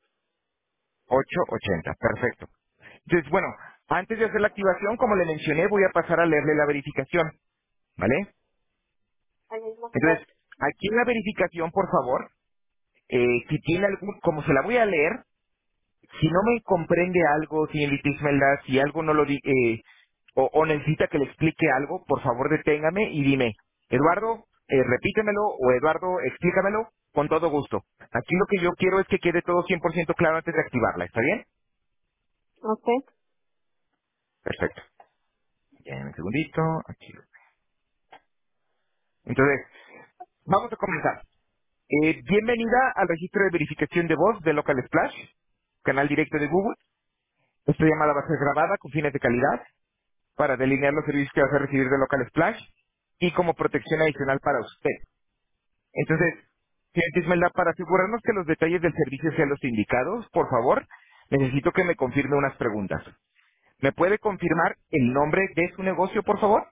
880, perfecto. Entonces, bueno, antes de hacer la activación, como le mencioné, voy a pasar a leerle la verificación, ¿vale? Ahí mismo está. Entonces, aquí en la verificación, por favor, si tiene algún, como se la voy a leer, si no me comprende algo, señorita Ismelda, si algo no lo o necesita que le explique algo, por favor deténgame y dime, Eduardo, repítemelo, o Eduardo, explícamelo, con todo gusto. Aquí lo que yo quiero es que quede todo 100% claro antes de activarla, ¿está bien? Ok. Perfecto. Ya, un segundito, aquí. Entonces, vamos a comenzar. Bienvenida al registro de verificación de voz de Local Splash, canal directo de Google. Esta llamada va a ser grabada con fines de calidad para delinear los servicios que vas a recibir de Local Splash y como protección adicional para usted. Entonces, señorita Ismelda, para asegurarnos que los detalles del servicio sean los indicados, por favor, necesito que me confirme unas preguntas. ¿Me puede confirmar el nombre de su negocio, por favor?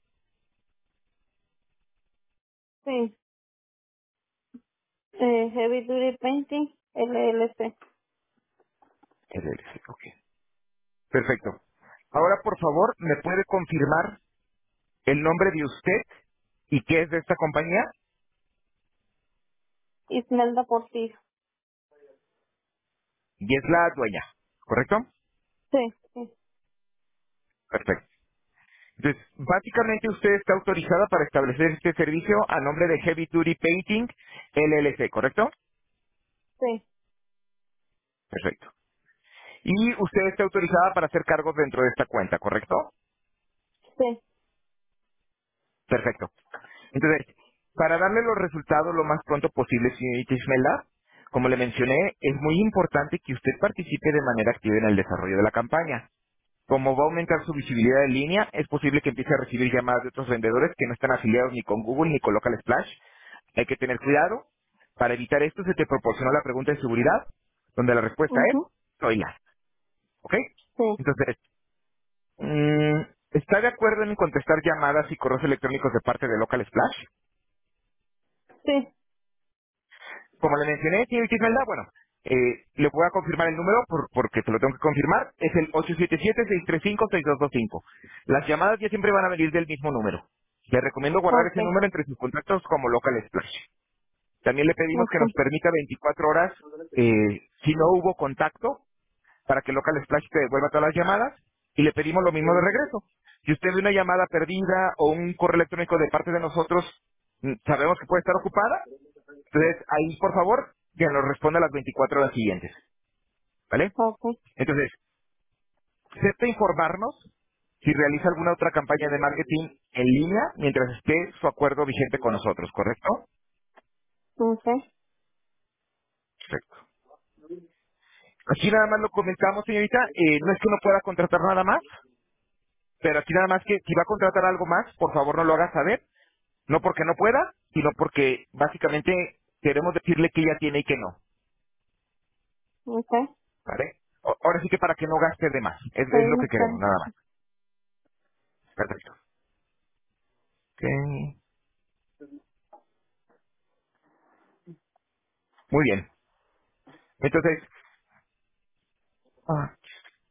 Sí. Heavy Duty Painting, LLC. LLC, ok. Perfecto. Ahora, por favor, ¿me puede confirmar el nombre de usted y qué es de esta compañía? Ismelda Portillo. Y es la dueña, ¿correcto? Sí, sí, Perfecto. Entonces, básicamente usted está autorizada para establecer este servicio a nombre de Heavy Duty Painting LLC, ¿correcto? sí, Perfecto. Y usted está autorizada para hacer cargos dentro de esta cuenta, ¿correcto? sí. Perfecto. Entonces, para darle los resultados lo más pronto posible, señorita Ismelda, como le mencioné, es muy importante que usted participe de manera activa en el desarrollo de la campaña. Como va a aumentar su visibilidad en línea, es posible que empiece a recibir llamadas de otros vendedores que no están afiliados ni con Google ni con Local Splash. Hay que tener cuidado. Para evitar esto, se te proporcionó la pregunta de seguridad, donde la respuesta es, Ujú. soy la. ¿Ok? Sí, Entonces, ¿está de acuerdo en contestar llamadas y correos electrónicos de parte de Local Splash? sí. Como le mencioné, señor Ismelda, bueno, le voy a confirmar el número porque se lo tengo que confirmar. Es el 877-635-6225. Las llamadas ya siempre van a venir del mismo número. Le recomiendo guardar Ok, ese número entre sus contactos como Local Splash. También le pedimos que ok, nos permita 24 horas, si no hubo contacto, para que Local Splash te devuelva todas las llamadas. Y le pedimos lo mismo de regreso. Si usted ve una llamada perdida o un correo electrónico de parte de nosotros, sabemos que puede estar ocupada, entonces, ahí, por favor, que nos responda a las 24 horas siguientes. ¿Vale? ok. Entonces, ¿acepta informarnos si realiza alguna otra campaña de marketing en línea mientras esté su acuerdo vigente con nosotros, ¿correcto? Okay. Perfecto. Aquí nada más lo comentamos, señorita, no es que no pueda contratar nada más, pero aquí nada más que si va a contratar algo más, por favor no lo haga saber, no porque no pueda, sino porque básicamente queremos decirle que ella tiene y que no, Okay. ¿vale? Ahora sí que para que no gaste de más, Sí, es lo que está queremos, bien. nada más. Perfecto. Ok. Muy bien. Entonces, ah,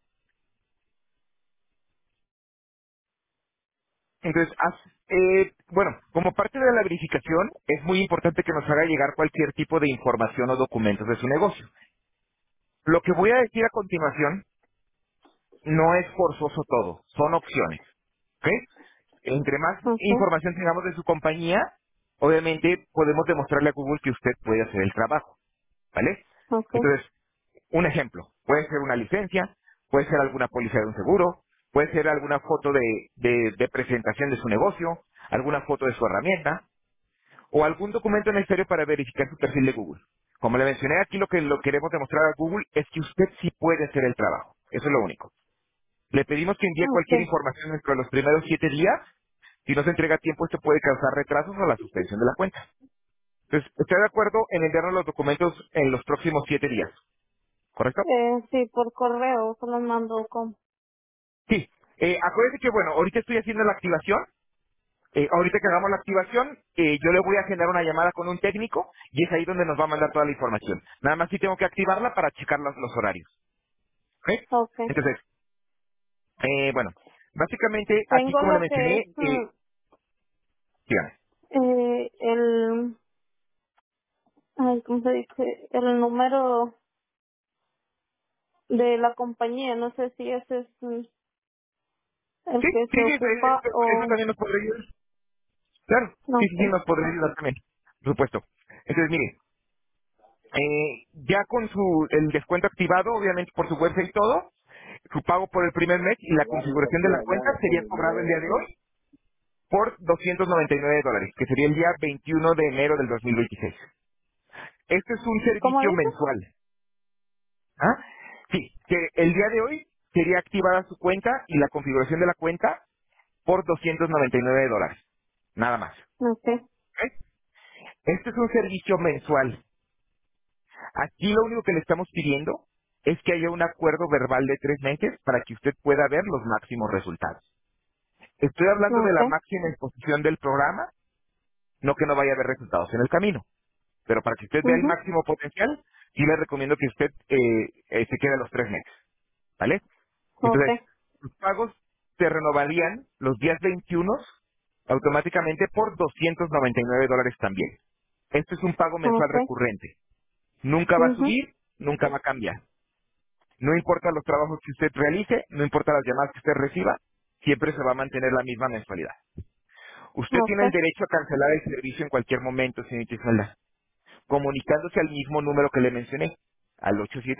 entonces, bueno, como parte de la verificación, es muy importante que nos haga llegar cualquier tipo de información o documentos de su negocio. Lo que voy a decir a continuación no es forzoso todo, son opciones. ¿Ok? Entre más Okay. información tengamos de su compañía, obviamente podemos demostrarle a Google que usted puede hacer el trabajo. ¿Vale? Okay. Entonces, un ejemplo, puede ser una licencia, puede ser alguna póliza de un seguro, puede ser alguna foto de presentación de su negocio, alguna foto de su herramienta, o algún documento necesario para verificar su perfil de Google. Como le mencioné, aquí lo que lo queremos demostrar a Google es que usted sí puede hacer el trabajo. Eso es lo único. Le pedimos que envíe cualquier Okay. información dentro de los primeros 7 días. Si no se entrega a tiempo, esto puede causar retrasos o la suspensión de la cuenta. Entonces, ¿está de acuerdo en enviarnos los documentos en los próximos 7 días? ¿Correcto? Sí, por correo se los mando con. Sí. Acuérdese que, bueno, ahorita estoy haciendo la activación. Ahorita que hagamos la activación, yo le voy a generar una llamada con un técnico y es ahí donde nos va a mandar toda la información. Nada más sí tengo que activarla para checar los horarios. ¿Ok? Okay. Entonces, bueno, básicamente aquí Tengo como le lo que mencioné, es dígame. el, ay, ¿cómo se dice? El número de la compañía. No sé si ese es el Sí, que sí, se sí, ocupa eso o también nos podría ayudar. Claro, sí, no sí, sí, sé. nos podría ayudar también, por supuesto. Entonces, mire, ya con el descuento activado, obviamente por su website y todo, su pago por el primer mes y la configuración de la cuenta sería cobrado el día de hoy por $299, que sería el día 21 de enero del 2026. Este es un ¿Cómo servicio dice? mensual. ¿Ah? Sí, que el día de hoy sería activada su cuenta y la configuración de la cuenta por $299. Nada más. Okay. ¿Ok? Este es un servicio mensual. Aquí lo único que le estamos pidiendo es que haya un acuerdo verbal de 3 meses para que usted pueda ver los máximos resultados. Estoy hablando de la Okay. máxima exposición del programa, no que no vaya a haber resultados en el camino. Pero para que usted vea el Mhm. máximo potencial, sí le recomiendo que usted se quede a los 3 meses. ¿Vale? Entonces, Okay. sus pagos se renovarían los días 21 automáticamente por $299 también. Este es un pago mensual Okay. recurrente. Nunca va a Mhm. subir, nunca va a cambiar. No importa los trabajos que usted realice, no importa las llamadas que usted reciba, siempre se va a mantener la misma mensualidad. Usted tiene el Okay. derecho a cancelar el servicio en cualquier momento, señorita Isabela, comunicándose al mismo número que le mencioné, al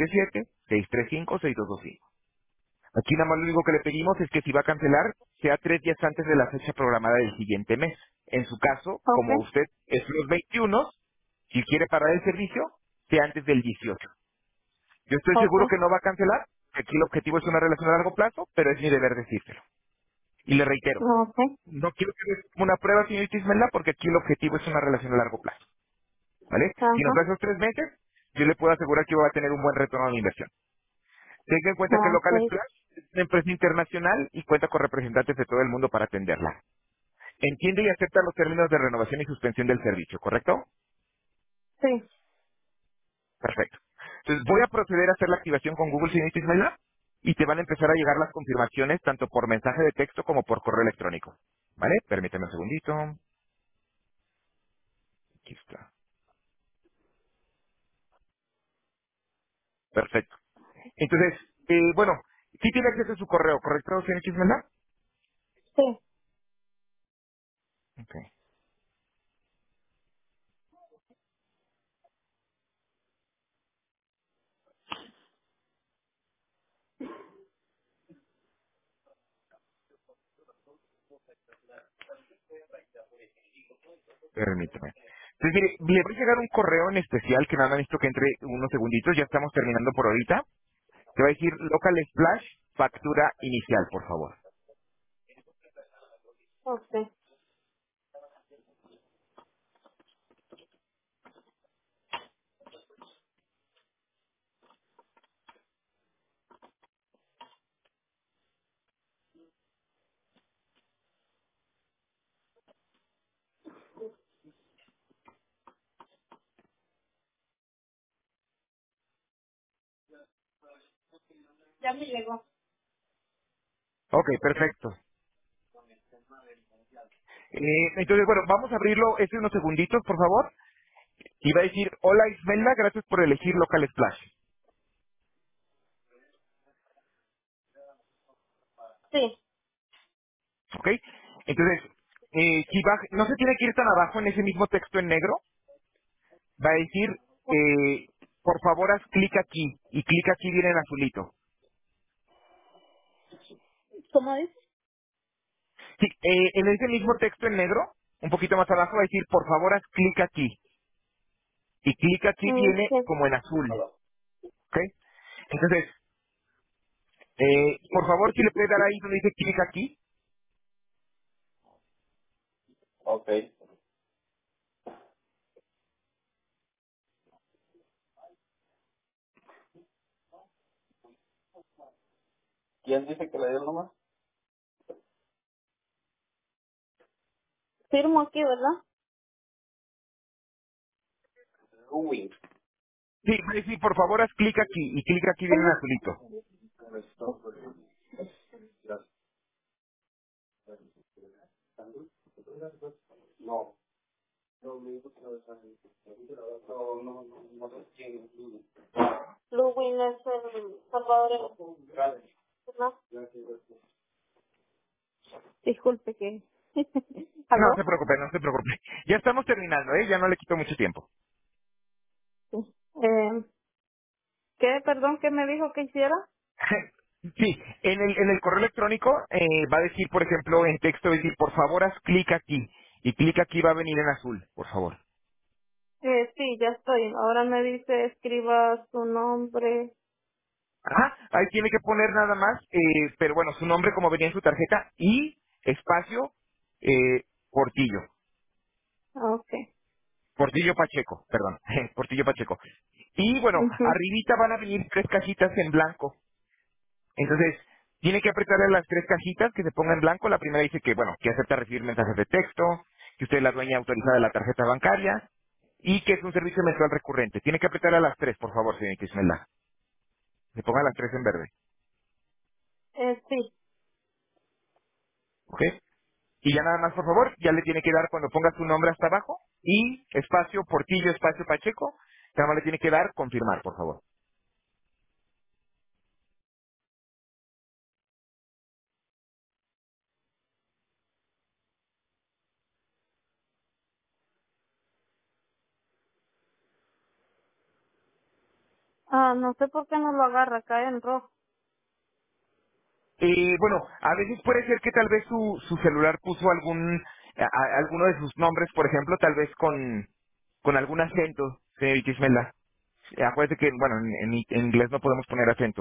877-635-6225. Aquí nada más lo único que le pedimos es que si va a cancelar, sea 3 días antes de la fecha programada del siguiente mes. En su caso, como Okay. usted es los 21, si quiere parar el servicio, sea antes del 18. Yo estoy seguro Okay. que no va a cancelar, que aquí el objetivo es una relación a largo plazo, pero es mi deber decírselo. Y le reitero, Okay. no quiero que es una prueba, señorita Ismela, porque aquí el objetivo es una relación a largo plazo. ¿Vale? Si nos Ajá. da esos 3 meses, yo le puedo asegurar que va a tener un buen retorno a la inversión. Tenga en cuenta que Local Okay. Splash es una empresa internacional y cuenta con representantes de todo el mundo para atenderla. Entiende y acepta los términos de renovación y suspensión del servicio, ¿correcto? Sí. Perfecto. Entonces voy a proceder a hacer la activación con Google señorita Ismaila y te van a empezar a llegar las confirmaciones tanto por mensaje de texto como por correo electrónico. ¿Vale? Permíteme un segundito. Aquí está. Perfecto. Entonces, bueno, sí tiene acceso a su correo, ¿correcto, señorita Ismaila? Sí. Ok. Permítame. Entonces, mire, le voy a llegar un correo en especial que nada más necesito que entre unos segunditos, ya estamos terminando por ahorita. Te va a decir Local Splash, factura inicial, por favor. Okay. Ya me llegó. Ok, perfecto. Entonces, bueno, vamos a abrirlo unos segunditos, por favor. Y va a decir, hola Ismelda, gracias por elegir Local Splash. Sí. ¿Ok? Entonces, si no se tiene que ir tan abajo en ese mismo texto en negro, va a decir, por favor haz clic aquí, y clic aquí viene en azulito. ¿Cómo dice? Sí, en ese mismo texto en negro, un poquito más abajo va a decir, por favor haz clic aquí, y clic aquí viene Sí. como en azul. ¿Ok? Entonces, por favor, si le puede dar ahí donde dice clic aquí. Firmo aquí, ¿verdad? Sí, va a decir, por favor haz clic aquí, y clic aquí viene en Ujú. azulito. Luwin es el salvadoreño, ¿verdad? Disculpe que... No ¿Aló? se preocupe, no se preocupe. Ya estamos terminando, ¿eh? Ya no le quito mucho tiempo. Sí. ¿Qué? Perdón, ¿qué me dijo que hiciera? Sí, en el correo electrónico va a decir, por ejemplo, en texto, va a decir, por favor, haz clic aquí. Y clic aquí va a venir en azul, por favor. Sí, ya estoy. Ahora me dice escriba su nombre. Ajá, ahí tiene que poner nada más, pero bueno, su nombre como venía en su tarjeta y espacio Portillo. Ok. Portillo Pacheco, perdón, Portillo Pacheco. Y bueno, Ujú. arribita van a venir tres cajitas en blanco. Entonces, tiene que apretarle las tres cajitas que se ponga en blanco. La primera dice que, bueno, que acepta recibir mensajes de texto, que usted es la dueña autorizada de la tarjeta bancaria y que es un servicio mensual recurrente. Tiene que apretarle a las tres, por favor, señorita Ismelda. Se ponga las tres en verde, Sí. ¿ok? Y ya nada más, por favor, ya le tiene que dar cuando ponga su nombre hasta abajo y espacio Portillo, espacio Pacheco, nada más le tiene que dar confirmar, por favor. No sé por qué no lo agarra, cae en rojo. Bueno, a veces puede ser que tal vez su celular puso alguno de sus nombres, por ejemplo, tal vez con algún acento, señorita Ismelda. Acuérdate que, bueno, en inglés no podemos poner acentos.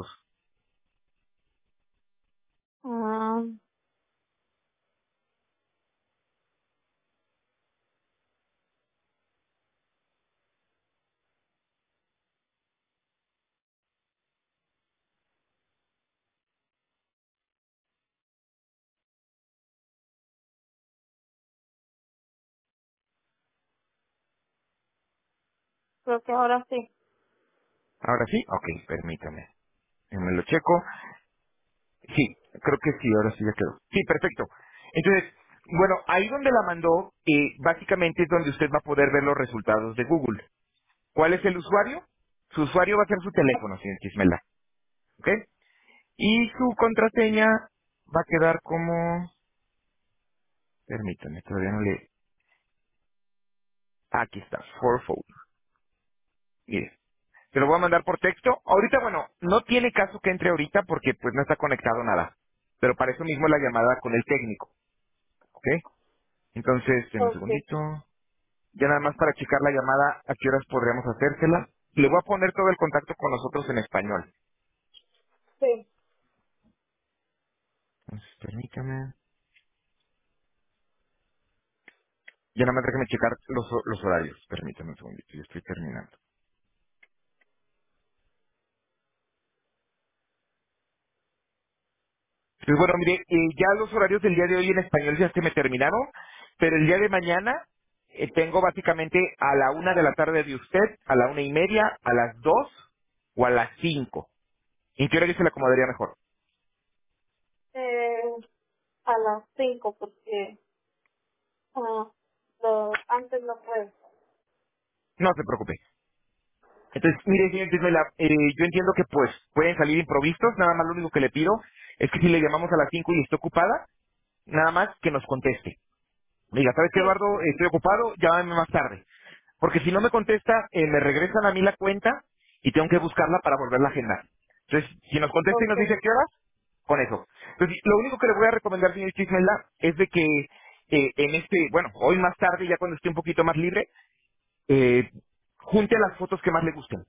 Ah, creo que ahora sí. ¿Ahora sí? Ok, permítame. Me lo checo. Sí, creo que sí, ahora sí ya quedó. Sí, perfecto. Entonces, bueno, ahí donde la mandó, básicamente es donde usted va a poder ver los resultados de Google. ¿Cuál es el usuario? Su usuario va a ser su teléfono, señor Ismelda. ¿Ok? Y su contraseña va a quedar como... Permítame, todavía no le... Aquí está, fourfold. Mire, se lo voy a mandar por texto. Ahorita, bueno, no tiene caso que entre ahorita porque pues no está conectado nada. Pero para eso mismo la llamada con el técnico. ¿Ok? Entonces, en un Ok, segundito, ya nada más para checar la llamada, a qué horas podríamos hacérsela. Le voy a poner todo el contacto con nosotros en español. sí, Entonces, permítame. Ya nada más déjame checar los horarios. Permítame un segundito, yo estoy terminando. Pues bueno, mire, ya los horarios del día de hoy en español ya se me terminaron, pero el día de mañana tengo básicamente a la 1 de la tarde de usted, a la 1:30, a las 2 o a las 5. ¿En qué horario se le acomodaría mejor? eh, a las 5 porque antes no puedo. No se preocupe. Entonces, mire, señor Tismela, yo entiendo que pues pueden salir improvistos, nada más lo único que le pido es que si le llamamos a las 5 y está ocupada, nada más que nos conteste. Diga, ¿sabes qué, Sí, Eduardo? Estoy ocupado, llámame más tarde. Porque si no me contesta, me regresan a mí la cuenta y tengo que buscarla para volverla a agendar. Entonces, si nos contesta y ok, nos dice qué horas, con eso. Entonces, lo único que le voy a recomendar, señor Chismela, es de que en bueno, hoy más tarde, ya cuando esté un poquito más libre, eh, junte las fotos que más le gusten.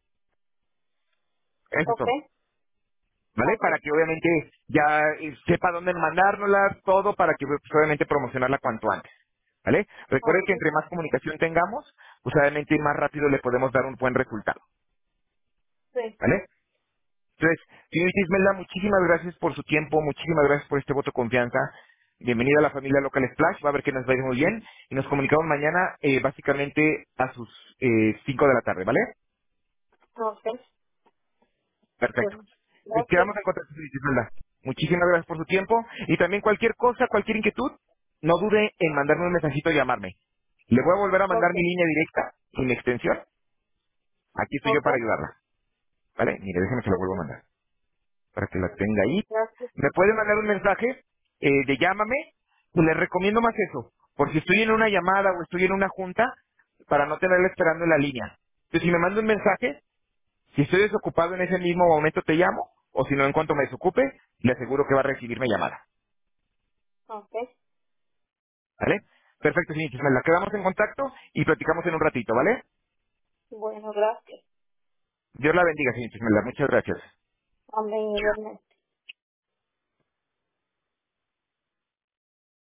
Eso es ok, todo. ¿Vale? ok, Para que obviamente ya sepa dónde mandárnosla, todo para que pues, obviamente promocionarla cuanto antes. ¿Vale? Recuerde ok, que entre más comunicación tengamos, pues obviamente más rápido le podemos dar un buen resultado. sí, ¿Vale? Entonces, señorita Ismelda, muchísimas gracias por su tiempo, muchísimas gracias por este voto de confianza. Bienvenida a la familia Local Splash, va a ver que nos va a ir muy bien. Y nos comunicamos mañana básicamente a sus 5 de la tarde, ¿vale? ok, Perfecto. bueno, gracias, Quedamos en contacto, señorita Ismelda. Muchísimas gracias por su tiempo. Y también cualquier cosa, cualquier inquietud, no dude en mandarme un mensajito y llamarme. Le voy a volver a mandar ok, mi línea directa y mi extensión. Aquí estoy yo ok, para ayudarla. ¿Vale? Mire, déjeme que la vuelvo a ok, mandar. Para que la tenga ahí. gracias, Me puede mandar un mensaje de llámame. Y le recomiendo más eso. Por si estoy en una llamada o estoy en una junta, para no tenerla esperando en la línea. Entonces, si me manda un mensaje, si estoy desocupado en ese mismo momento te llamo, o si no, en cuanto me desocupe, le aseguro que va a recibir mi llamada. ok, ¿Vale? Perfecto, señor Chismela. Quedamos en contacto y platicamos en un ratito, ¿vale? bueno, gracias, Dios la bendiga, señor Chismela. Muchas gracias. amén, igualmente.